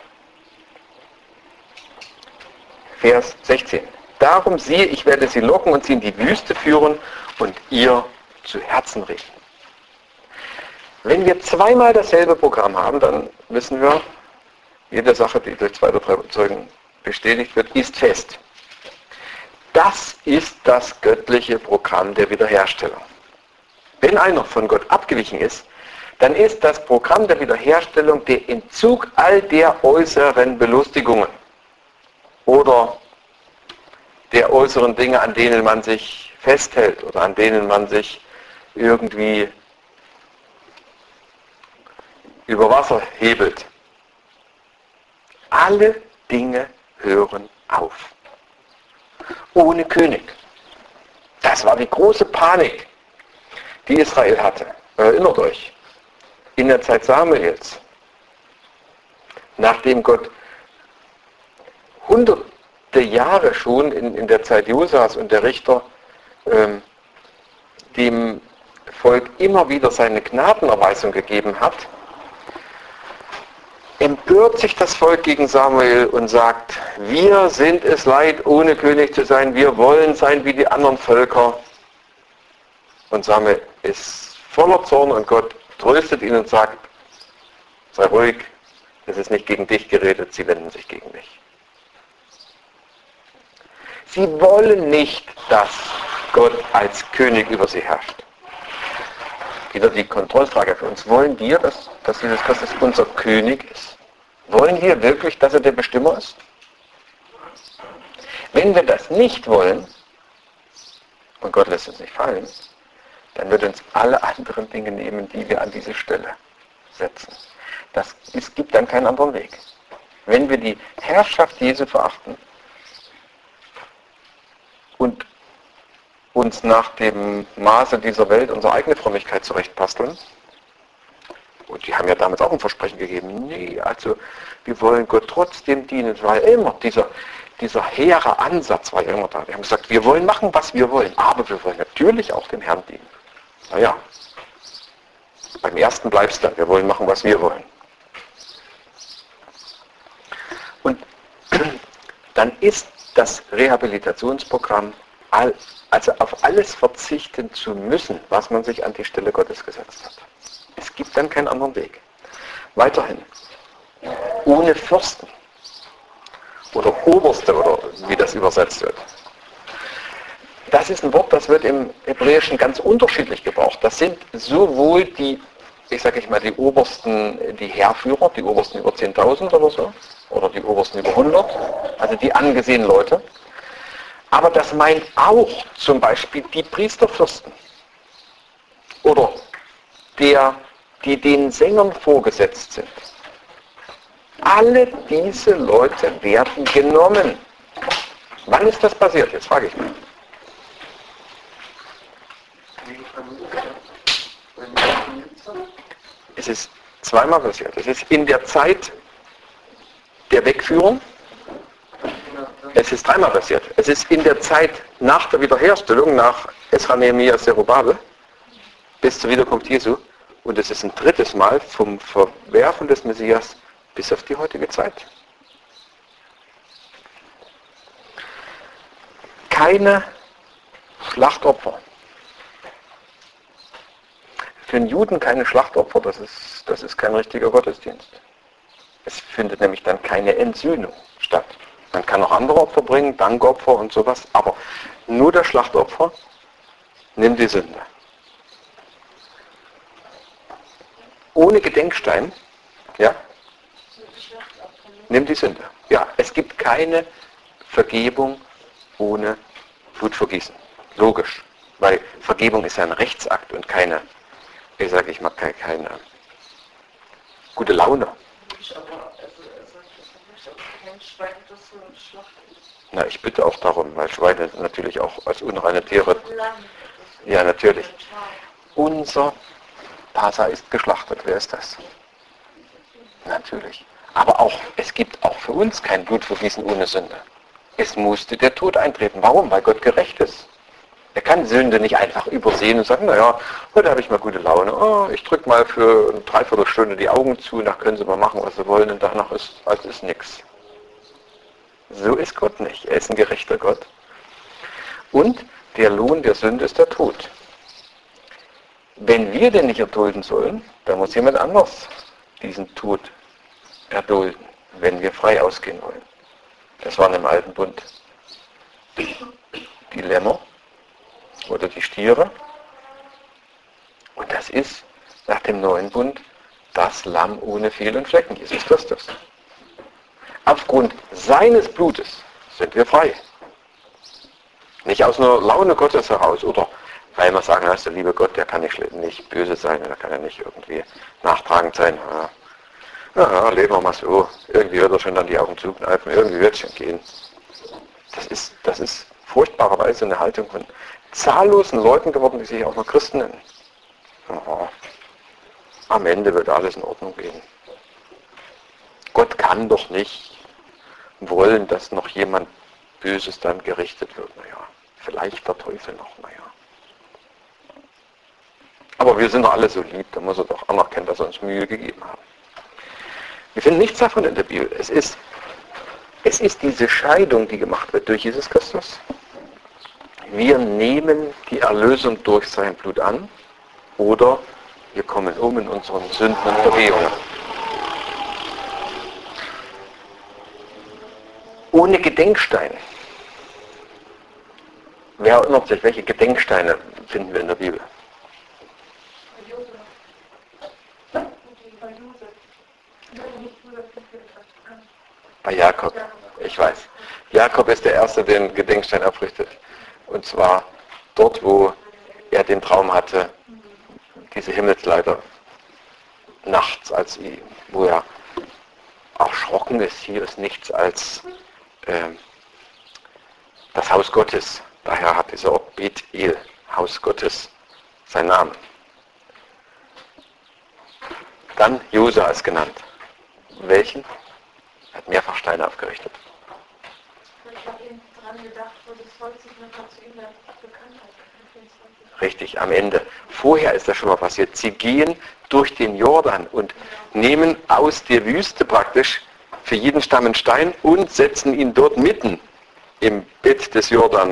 Vers 16. Darum siehe, ich werde sie locken und sie in die Wüste führen und ihr zu Herzen reden. Wenn wir zweimal dasselbe Programm haben, dann wissen wir, jede Sache, die durch 2 oder 3 Zeugen bestätigt wird, ist fest. Das ist das göttliche Programm der Wiederherstellung. Wenn einer von Gott abgewichen ist, dann ist das Programm der Wiederherstellung der Entzug all der äußeren Belustigungen oder der äußeren Dinge, an denen man sich festhält oder an denen man sich irgendwie über Wasser hebelt. Alle Dinge hören auf. Ohne König. Das war die große Panik, die Israel hatte. Erinnert euch, in der Zeit Samuels, nachdem Gott hunderte Jahre schon in der Zeit Josas und der Richter dem Volk immer wieder seine Gnadenerweisung gegeben hat, empört sich das Volk gegen Samuel und sagt, wir sind es leid, ohne König zu sein, wir wollen sein wie die anderen Völker. Und Samuel ist voller Zorn und Gott tröstet ihn und sagt, sei ruhig, es ist nicht gegen dich geredet, sie wenden sich gegen mich. Sie wollen nicht, dass Gott als König über sie herrscht. Wieder die Kontrollfrage für uns. Wollen wir, dass Jesus Christus unser König ist? Wollen wir wirklich, dass er der Bestimmer ist? Wenn wir das nicht wollen, und Gott lässt uns nicht fallen, dann wird uns alle anderen Dinge nehmen, die wir an diese Stelle setzen. Es gibt dann keinen anderen Weg. Wenn wir die Herrschaft Jesu verachten und uns nach dem Maße dieser Welt unsere eigene Frömmigkeit zurechtbasteln, und die haben ja damals auch ein Versprechen gegeben, nee, also wir wollen Gott trotzdem dienen, weil immer dieser hehre Ansatz war ja immer da. Wir haben gesagt, wir wollen machen, was wir wollen, aber wir wollen natürlich auch dem Herrn dienen. Naja, beim ersten bleibst du. Wir wollen machen, was wir wollen. Und dann ist das Rehabilitationsprogramm, also auf alles verzichten zu müssen, was man sich an die Stelle Gottes gesetzt hat. Es gibt dann keinen anderen Weg. Weiterhin, ohne Fürsten oder Oberste oder wie das übersetzt wird. Das ist ein Wort, das wird im Hebräischen ganz unterschiedlich gebraucht. Das sind sowohl die, die Obersten, die Heerführer, die Obersten über 10.000 oder so, oder die Obersten über 100, also die angesehenen Leute. Aber das meint auch zum Beispiel die Priesterfürsten oder die den Sängern vorgesetzt sind. Alle diese Leute werden genommen. Wann ist das passiert? Jetzt frage ich mich. Es ist zweimal passiert. Es ist in der Zeit der Wegführung. Es ist dreimal passiert. Es ist in der Zeit nach der Wiederherstellung, nach Esra, Nehemia, Zerubabel, bis zur Wiederkunft Jesu. Und es ist ein drittes Mal vom Verwerfen des Messias bis auf die heutige Zeit. Keine Schlachtopfer. Für einen Juden keine Schlachtopfer, das ist kein richtiger Gottesdienst. Es findet nämlich dann keine Entsühnung statt. Man kann noch andere Opfer bringen, Dankopfer und sowas, aber nur das Schlachtopfer nimmt die Sünde. Ohne Gedenkstein, ja, nimmt die Sünde. Ja, es gibt keine Vergebung ohne Blutvergießen. Logisch, weil Vergebung ist ja ein Rechtsakt und keine gute Laune. Na, ich bitte auch darum, weil Schweine natürlich auch als unreine Tiere. Ja, natürlich. Unser Passa ist geschlachtet. Wer ist das? Natürlich. Aber auch, es gibt auch für uns kein Blutvergießen ohne Sünde. Es musste der Tod eintreten. Warum? Weil Gott gerecht ist. Er kann Sünde nicht einfach übersehen und sagen, naja, heute habe ich mal gute Laune. Oh, ich drücke mal für eine Dreiviertelstunde die Augen zu, danach können Sie mal machen, was Sie wollen und danach ist nichts. So ist Gott nicht. Er ist ein gerechter Gott. Und der Lohn der Sünde ist der Tod. Wenn wir den nicht erdulden sollen, dann muss jemand anders diesen Tod erdulden, wenn wir frei ausgehen wollen. Das waren im Alten Bund die Lämmer oder die Stiere. Und das ist nach dem Neuen Bund das Lamm ohne Fehl und Flecken, Jesus Christus. Aufgrund seines Blutes sind wir frei. Nicht aus einer Laune Gottes heraus oder weil wir sagen, der liebe Gott, der kann nicht böse sein, der kann ja nicht irgendwie nachtragend sein. Ja, leben wir mal so. Irgendwie wird er schon dann die Augen zukneifen, irgendwie wird es schon gehen. Das ist furchtbarerweise eine Haltung von zahllosen Leuten geworden, die sich auch noch Christen nennen. Ja, am Ende wird alles in Ordnung gehen. Gott kann doch nicht wollen, dass noch jemand Böses dann gerichtet wird. Naja, vielleicht der Teufel noch, naja. Aber wir sind doch alle so lieb, da muss er doch anerkennen, dass er uns Mühe gegeben hat. Wir finden nichts davon in der Bibel. Es ist diese Scheidung, die gemacht wird durch Jesus Christus. Wir nehmen die Erlösung durch sein Blut an oder wir kommen um in unseren Sünden und Vergehungen. Ohne Gedenkstein. Wer erinnert sich, welche Gedenksteine finden wir in der Bibel? Bei Jakob, ich weiß. Jakob ist der Erste, der den Gedenkstein aufrichtet. Und zwar dort, wo er den Traum hatte, diese Himmelsleiter nachts, wo er erschrocken ist. Hier ist nichts als das Haus Gottes. Daher hat dieser Ort Bethel, Haus Gottes, seinen Namen. Dann Josua ist genannt. Welchen? Er hat mehrfach Steine aufgerichtet. Ich habe eben dran gedacht, wo das Volk sich nochmal zu ihm bekannt hat. Richtig, am Ende. Vorher ist das schon mal passiert. Sie gehen durch den Jordan und nehmen aus der Wüste praktisch für jeden Stamm einen Stein und setzen ihn dort mitten im Bett des Jordan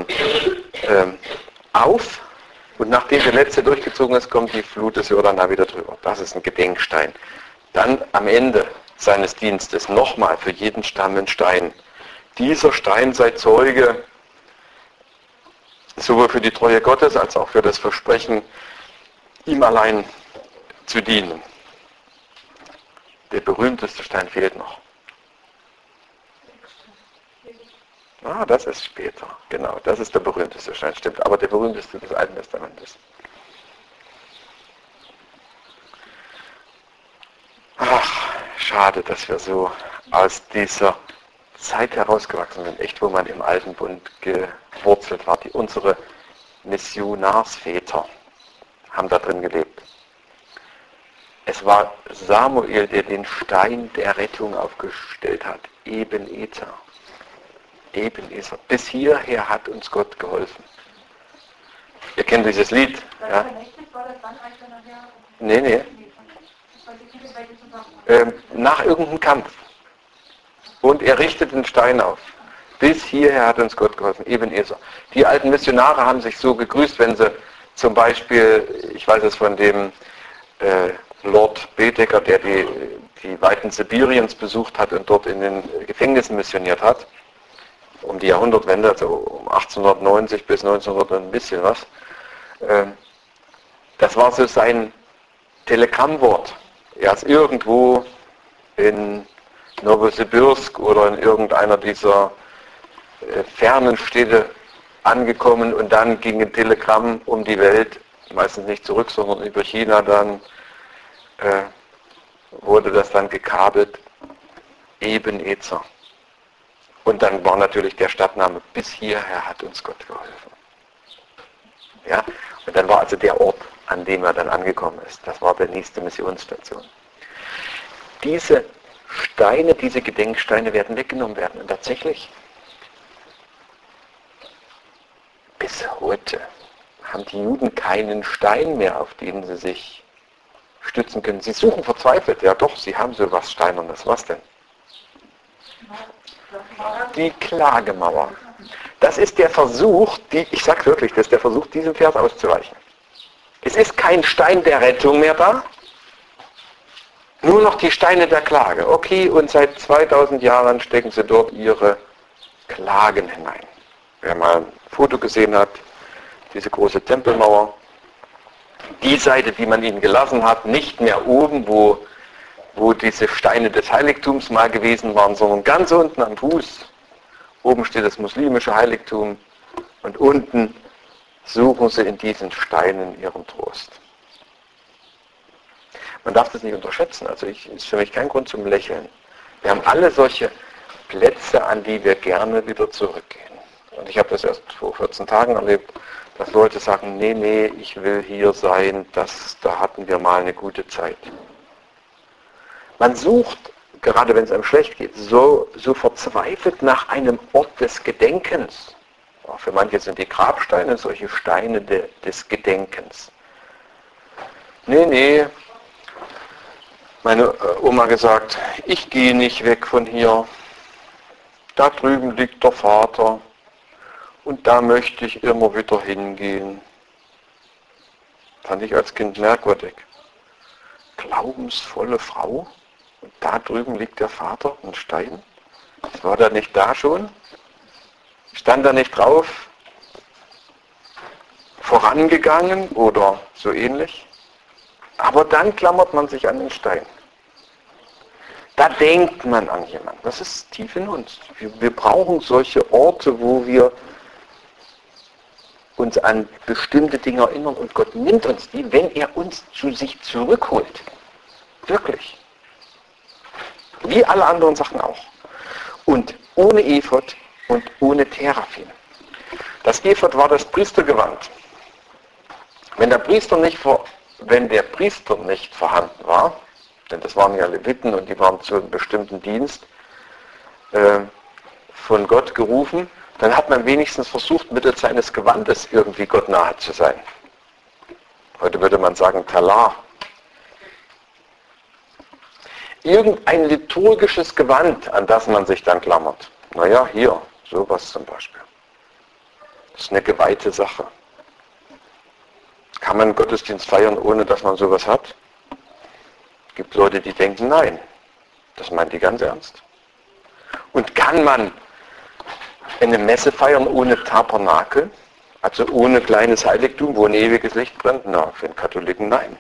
auf. Und nachdem der letzte durchgezogen ist, kommt die Flut des Jordan da wieder drüber. Das ist ein Gedenkstein. Dann am Ende seines Dienstes nochmal für jeden Stamm ein Stein. Dieser Stein sei Zeuge sowohl für die Treue Gottes als auch für das Versprechen, ihm allein zu dienen. Der berühmteste Stein fehlt noch. Das ist später, genau, das ist der berühmteste Stein, stimmt, aber der berühmteste des Alten Testamentes. Ach, schade, dass wir so aus dieser Zeit herausgewachsen sind, echt, wo man im Alten Bund gewurzelt war. Unsere Missionarsväter haben da drin gelebt. Es war Samuel, der den Stein der Rettung aufgestellt hat. Ebenezer. Bis hierher hat uns Gott geholfen. Ihr kennt dieses Lied. Ja? Nee. Nach irgendeinem Kampf. Und er richtet den Stein auf. Bis hierher hat uns Gott geholfen. Ebenezer. Die alten Missionare haben sich so gegrüßt, wenn sie zum Beispiel, ich weiß es von dem Lord Bedecker, der die Weiten Sibiriens besucht hat und dort in den Gefängnissen missioniert hat, um die Jahrhundertwende, also um 1890 bis 1900 und ein bisschen was. Das war so sein Telegrammwort. Er ist irgendwo in Novosibirsk oder in irgendeiner dieser fernen Städte angekommen und dann ging ein Telegramm um die Welt, meistens nicht zurück, sondern über China, dann wurde das dann gekabelt, Ebenezer. Und dann war natürlich der Stadtname, bis hierher hat uns Gott geholfen. Ja? Und dann war also der Ort, an dem er dann angekommen ist. Das war die nächste Missionsstation. Diese Steine, diese Gedenksteine werden weggenommen werden. Und tatsächlich, bis heute haben die Juden keinen Stein mehr, auf den sie sich stützen können. Sie suchen verzweifelt. Ja doch, sie haben so was Steinernes. Was denn? Die Klagemauer. Das ist der Versuch, ich sage wirklich, das ist der Versuch, diesem Vers auszuweichen. Es ist kein Stein der Rettung mehr da, nur noch die Steine der Klage. Okay, und seit 2000 Jahren stecken sie dort ihre Klagen hinein. Wer mal ein Foto gesehen hat, diese große Tempelmauer, die Seite, die man ihnen gelassen hat, nicht mehr oben, wo diese Steine des Heiligtums mal gewesen waren, sondern ganz unten am Fuß. Oben steht das muslimische Heiligtum und unten suchen sie in diesen Steinen ihren Trost. Man darf das nicht unterschätzen, also ist für mich kein Grund zum Lächeln. Wir haben alle solche Plätze, an die wir gerne wieder zurückgehen. Und ich habe das erst vor 14 Tagen erlebt, dass Leute sagen, nee, ich will hier sein, da hatten wir mal eine gute Zeit. Man sucht, gerade wenn es einem schlecht geht, so verzweifelt nach einem Ort des Gedenkens. Auch für manche sind die Grabsteine solche Steine des Gedenkens. Nee, meine Oma gesagt, ich gehe nicht weg von hier. Da drüben liegt der Vater und da möchte ich immer wieder hingehen. Fand ich als Kind merkwürdig. Glaubensvolle Frau? Und da drüben liegt der Vater, ein Stein. War der nicht da schon? Stand da nicht drauf? Vorangegangen oder so ähnlich? Aber dann klammert man sich an den Stein. Da denkt man an jemanden. Das ist tief in uns. Wir brauchen solche Orte, wo wir uns an bestimmte Dinge erinnern und Gott nimmt uns die, wenn er uns zu sich zurückholt. Wirklich. Wie alle anderen Sachen auch. Und ohne Ephod und ohne Teraphim. Das Ephod war das Priestergewand. Wenn der Priester nicht vorhanden war, denn das waren ja Leviten und die waren zu einem bestimmten Dienst von Gott gerufen, dann hat man wenigstens versucht, mittels seines Gewandes irgendwie Gott nahe zu sein. Heute würde man sagen Talar. Irgendein liturgisches Gewand, an das man sich dann klammert. Naja, hier, sowas zum Beispiel. Das ist eine geweihte Sache. Kann man Gottesdienst feiern, ohne dass man sowas hat? Es gibt Leute, die denken, nein. Das meint die ganz ernst. Und kann man eine Messe feiern ohne Tabernakel? Also ohne kleines Heiligtum, wo ein ewiges Licht brennt? Na, für den Katholiken nein.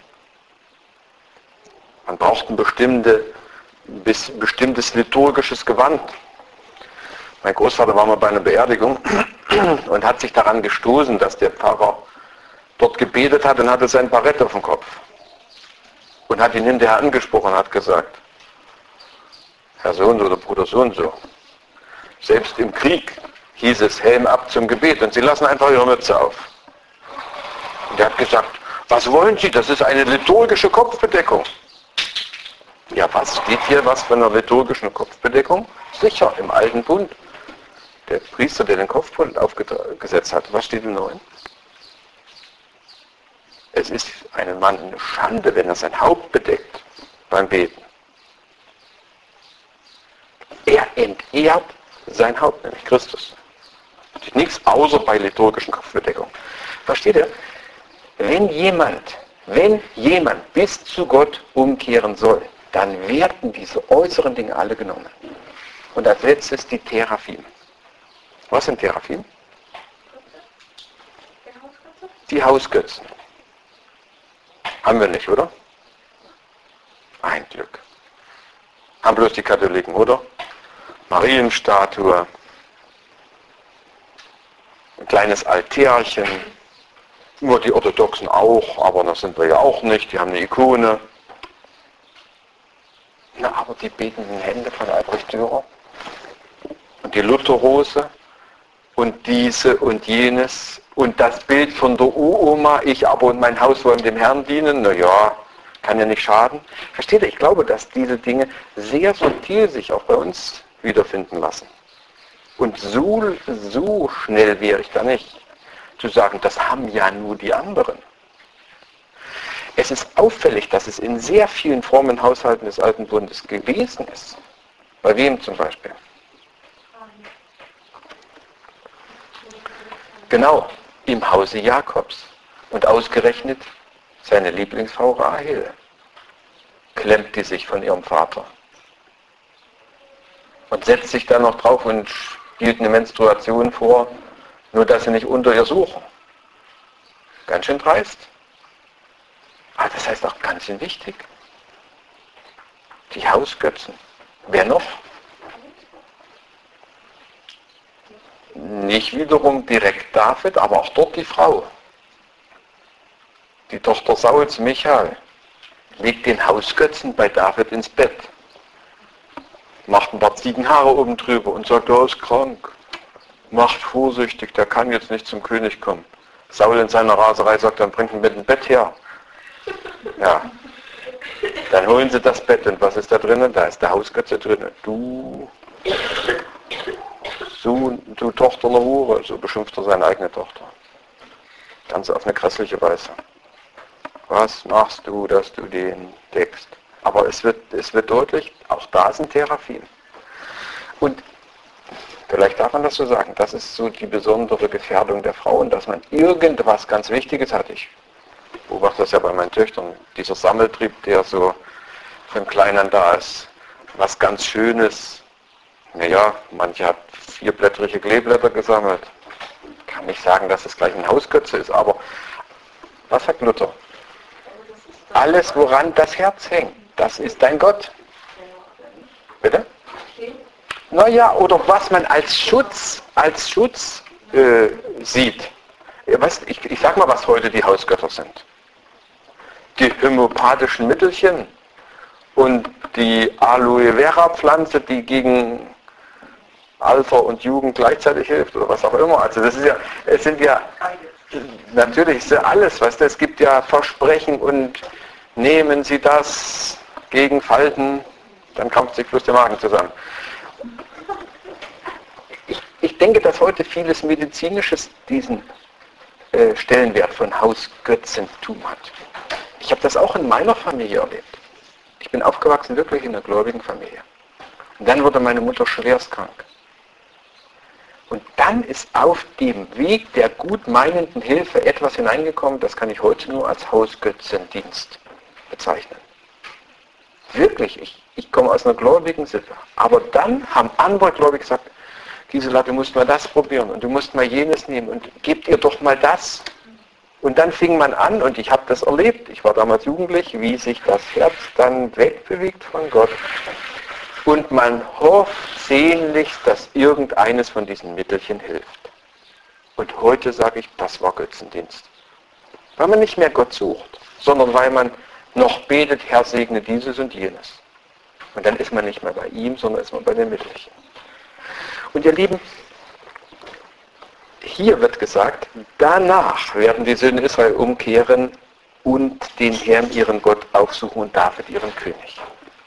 Man braucht ein bestimmtes liturgisches Gewand. Mein Großvater war mal bei einer Beerdigung und hat sich daran gestoßen, dass der Pfarrer dort gebetet hat und hatte sein Barett auf dem Kopf. Und hat ihn hinterher angesprochen und hat gesagt, Herr Sohn oder Bruder so und so, selbst im Krieg hieß es Helm ab zum Gebet und Sie lassen einfach Ihre Mütze auf. Und er hat gesagt, was wollen Sie? Das ist eine liturgische Kopfbedeckung. Ja, was steht hier was von einer liturgischen Kopfbedeckung? Sicher, im Alten Bund. Der Priester, der den Kopfpult aufgesetzt hat, was steht im Neuen? Es ist einem Mann eine Schande, wenn er sein Haupt bedeckt beim Beten. Er entehrt sein Haupt, nämlich Christus. Es ist nichts außer bei liturgischen Kopfbedeckungen. Versteht ihr? Wenn jemand bis zu Gott umkehren soll, dann werden diese äußeren Dinge alle genommen. Und als letztes die Teraphim. Was sind Teraphim? Die Hausgötzen. Haben wir nicht, oder? Ein Glück. Haben bloß die Katholiken, oder? Marienstatue, ein kleines Altärchen, nur die Orthodoxen auch, aber das sind wir ja auch nicht, die haben eine Ikone. Na, aber die betenden Hände von Albrecht Dürer und die Lutherrose und diese und jenes und das Bild von der Uroma, ich aber und mein Haus wollen dem Herrn dienen, naja, kann ja nicht schaden. Versteht ihr, ich glaube, dass diese Dinge sehr subtil sich auch bei uns wiederfinden lassen. Und so schnell wäre ich da nicht, zu sagen, das haben ja nur die anderen. Es ist auffällig, dass es in sehr vielen frommen Haushalten des Alten Bundes gewesen ist. Bei wem zum Beispiel? Genau, im Hause Jakobs. Und ausgerechnet seine Lieblingsfrau Rahel klemmt die sich von ihrem Vater. Und setzt sich dann noch drauf und spielt eine Menstruation vor, nur dass sie nicht unter ihr suchen. Ganz schön dreist. Aber das heißt auch ganz schön wichtig. Die Hausgötzen. Wer noch? Nicht wiederum direkt David, aber auch dort die Frau. Die Tochter Sauls, Michael, legt den Hausgötzen bei David ins Bett. Macht ein paar Ziegenhaare oben drüber und sagt, er ist krank. Macht vorsichtig, der kann jetzt nicht zum König kommen. Saul in seiner Raserei sagt, dann bringt ihn mit dem Bett her. Ja. Dann holen sie das Bett und was ist da drinnen? Da ist der Hausgötze drinnen. Du Tochter einer Hure, so beschimpft er seine eigene Tochter. Ganz auf eine grässliche Weise. Was machst du, dass du den deckst? Aber es wird deutlich, auch da sind Teraphim. Und vielleicht darf man das so sagen, das ist so die besondere Gefährdung der Frauen, dass man irgendwas ganz Wichtiges hat. Ich beobachte das ja bei meinen Töchtern, dieser Sammeltrieb, der so von klein an da ist, was ganz Schönes. Naja, manche hat 4-blättrige Kleeblätter gesammelt. Kann nicht sagen, dass es gleich ein Hausgötze ist, aber was sagt Luther? Alles, woran das Herz hängt, das ist dein Gott. Bitte? Naja, oder was man als Schutz sieht. Ich sag mal, was heute die Hausgötter sind. Die homöopathischen Mittelchen und die Aloe Vera Pflanze, die gegen Alter und Jugend gleichzeitig hilft oder was auch immer. Also natürlich ist ja alles, weißt du, es gibt ja Versprechen und nehmen Sie das gegen Falten, dann kommt sich bloß der Magen zusammen. Ich ich denke, dass heute vieles Medizinisches diesen Stellenwert von Hausgötzentum hat. Ich habe das auch in meiner Familie erlebt. Ich bin aufgewachsen wirklich in einer gläubigen Familie. Und dann wurde meine Mutter schwerst krank. Und dann ist auf dem Weg der gut meinenden Hilfe etwas hineingekommen, das kann ich heute nur als Hausgötzendienst bezeichnen. Wirklich, ich komme aus einer gläubigen Sippe. Aber dann haben andere Gläubige gesagt, Gisela, du musst mal das probieren und du musst mal jenes nehmen und gebt ihr doch mal das. Und dann fing man an, und ich habe das erlebt, ich war damals jugendlich, wie sich das Herz dann wegbewegt von Gott. Und man hofft sehnlichst, dass irgendeines von diesen Mittelchen hilft. Und heute sage ich, das war Götzendienst. Weil man nicht mehr Gott sucht, sondern weil man noch betet, Herr segne dieses und jenes. Und dann ist man nicht mehr bei ihm, sondern ist man bei den Mittelchen. Und ihr Lieben, hier wird gesagt, danach werden die Söhne Israel umkehren und den Herrn, ihren Gott, aufsuchen und David, ihren König.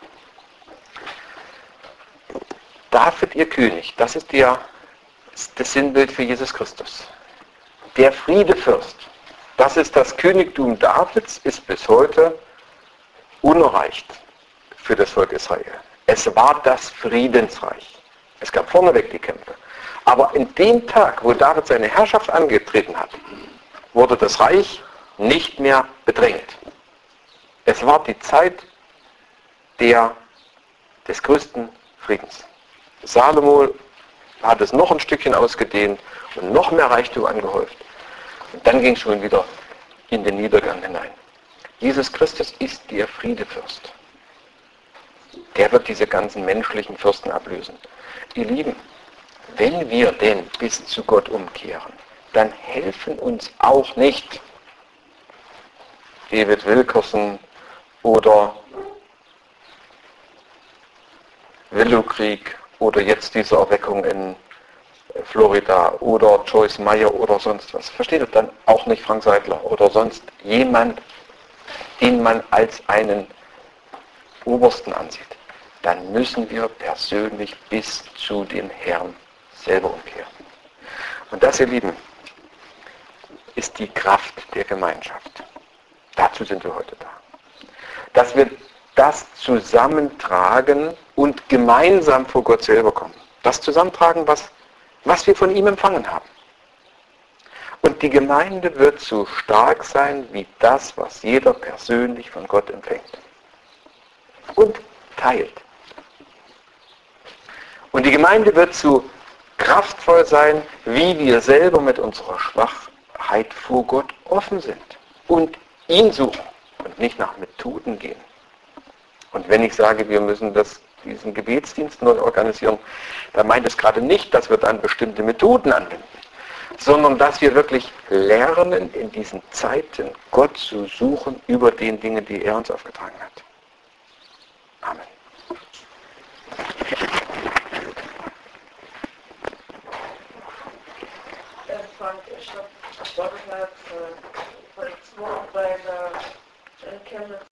David, ihr König, das ist das Sinnbild für Jesus Christus. Der Friedefürst, das ist das Königtum Davids, ist bis heute unerreicht für das Volk Israel. Es war das Friedensreich. Es gab vorneweg die Kämpfe. Aber in dem Tag, wo David seine Herrschaft angetreten hat, wurde das Reich nicht mehr bedrängt. Es war die Zeit des größten Friedens. Salomo hat es noch ein Stückchen ausgedehnt und noch mehr Reichtum angehäuft. Und dann ging es schon wieder in den Niedergang hinein. Jesus Christus ist der Friedefürst. Der wird diese ganzen menschlichen Fürsten ablösen. Ihr Lieben, wenn wir denn bis zu Gott umkehren, dann helfen uns auch nicht David Wilkerson oder Willow Creek oder jetzt diese Erweckung in Florida oder Joyce Meyer oder sonst was. Versteht ihr? Dann auch nicht Frank Seidler oder sonst jemand, den man als einen Obersten ansieht. Dann müssen wir persönlich bis zu dem Herrn selber umkehren. Und das, ihr Lieben, ist die Kraft der Gemeinschaft. Dazu sind wir heute da. Dass wir das zusammentragen und gemeinsam vor Gott selber kommen. Das zusammentragen, was wir von ihm empfangen haben. Und die Gemeinde wird so stark sein, wie das, was jeder persönlich von Gott empfängt. Und teilt. Und die Gemeinde wird so kraftvoll sein, wie wir selber mit unserer Schwachheit vor Gott offen sind. Und ihn suchen und nicht nach Methoden gehen. Und wenn ich sage, wir müssen diesen Gebetsdienst neu organisieren, dann meint es gerade nicht, dass wir dann bestimmte Methoden anwenden, sondern dass wir wirklich lernen, in diesen Zeiten Gott zu suchen über den Dingen, die er uns aufgetragen hat. Amen. Frank, ich glaube, das war vor 2 Wochen bei der Chemnitz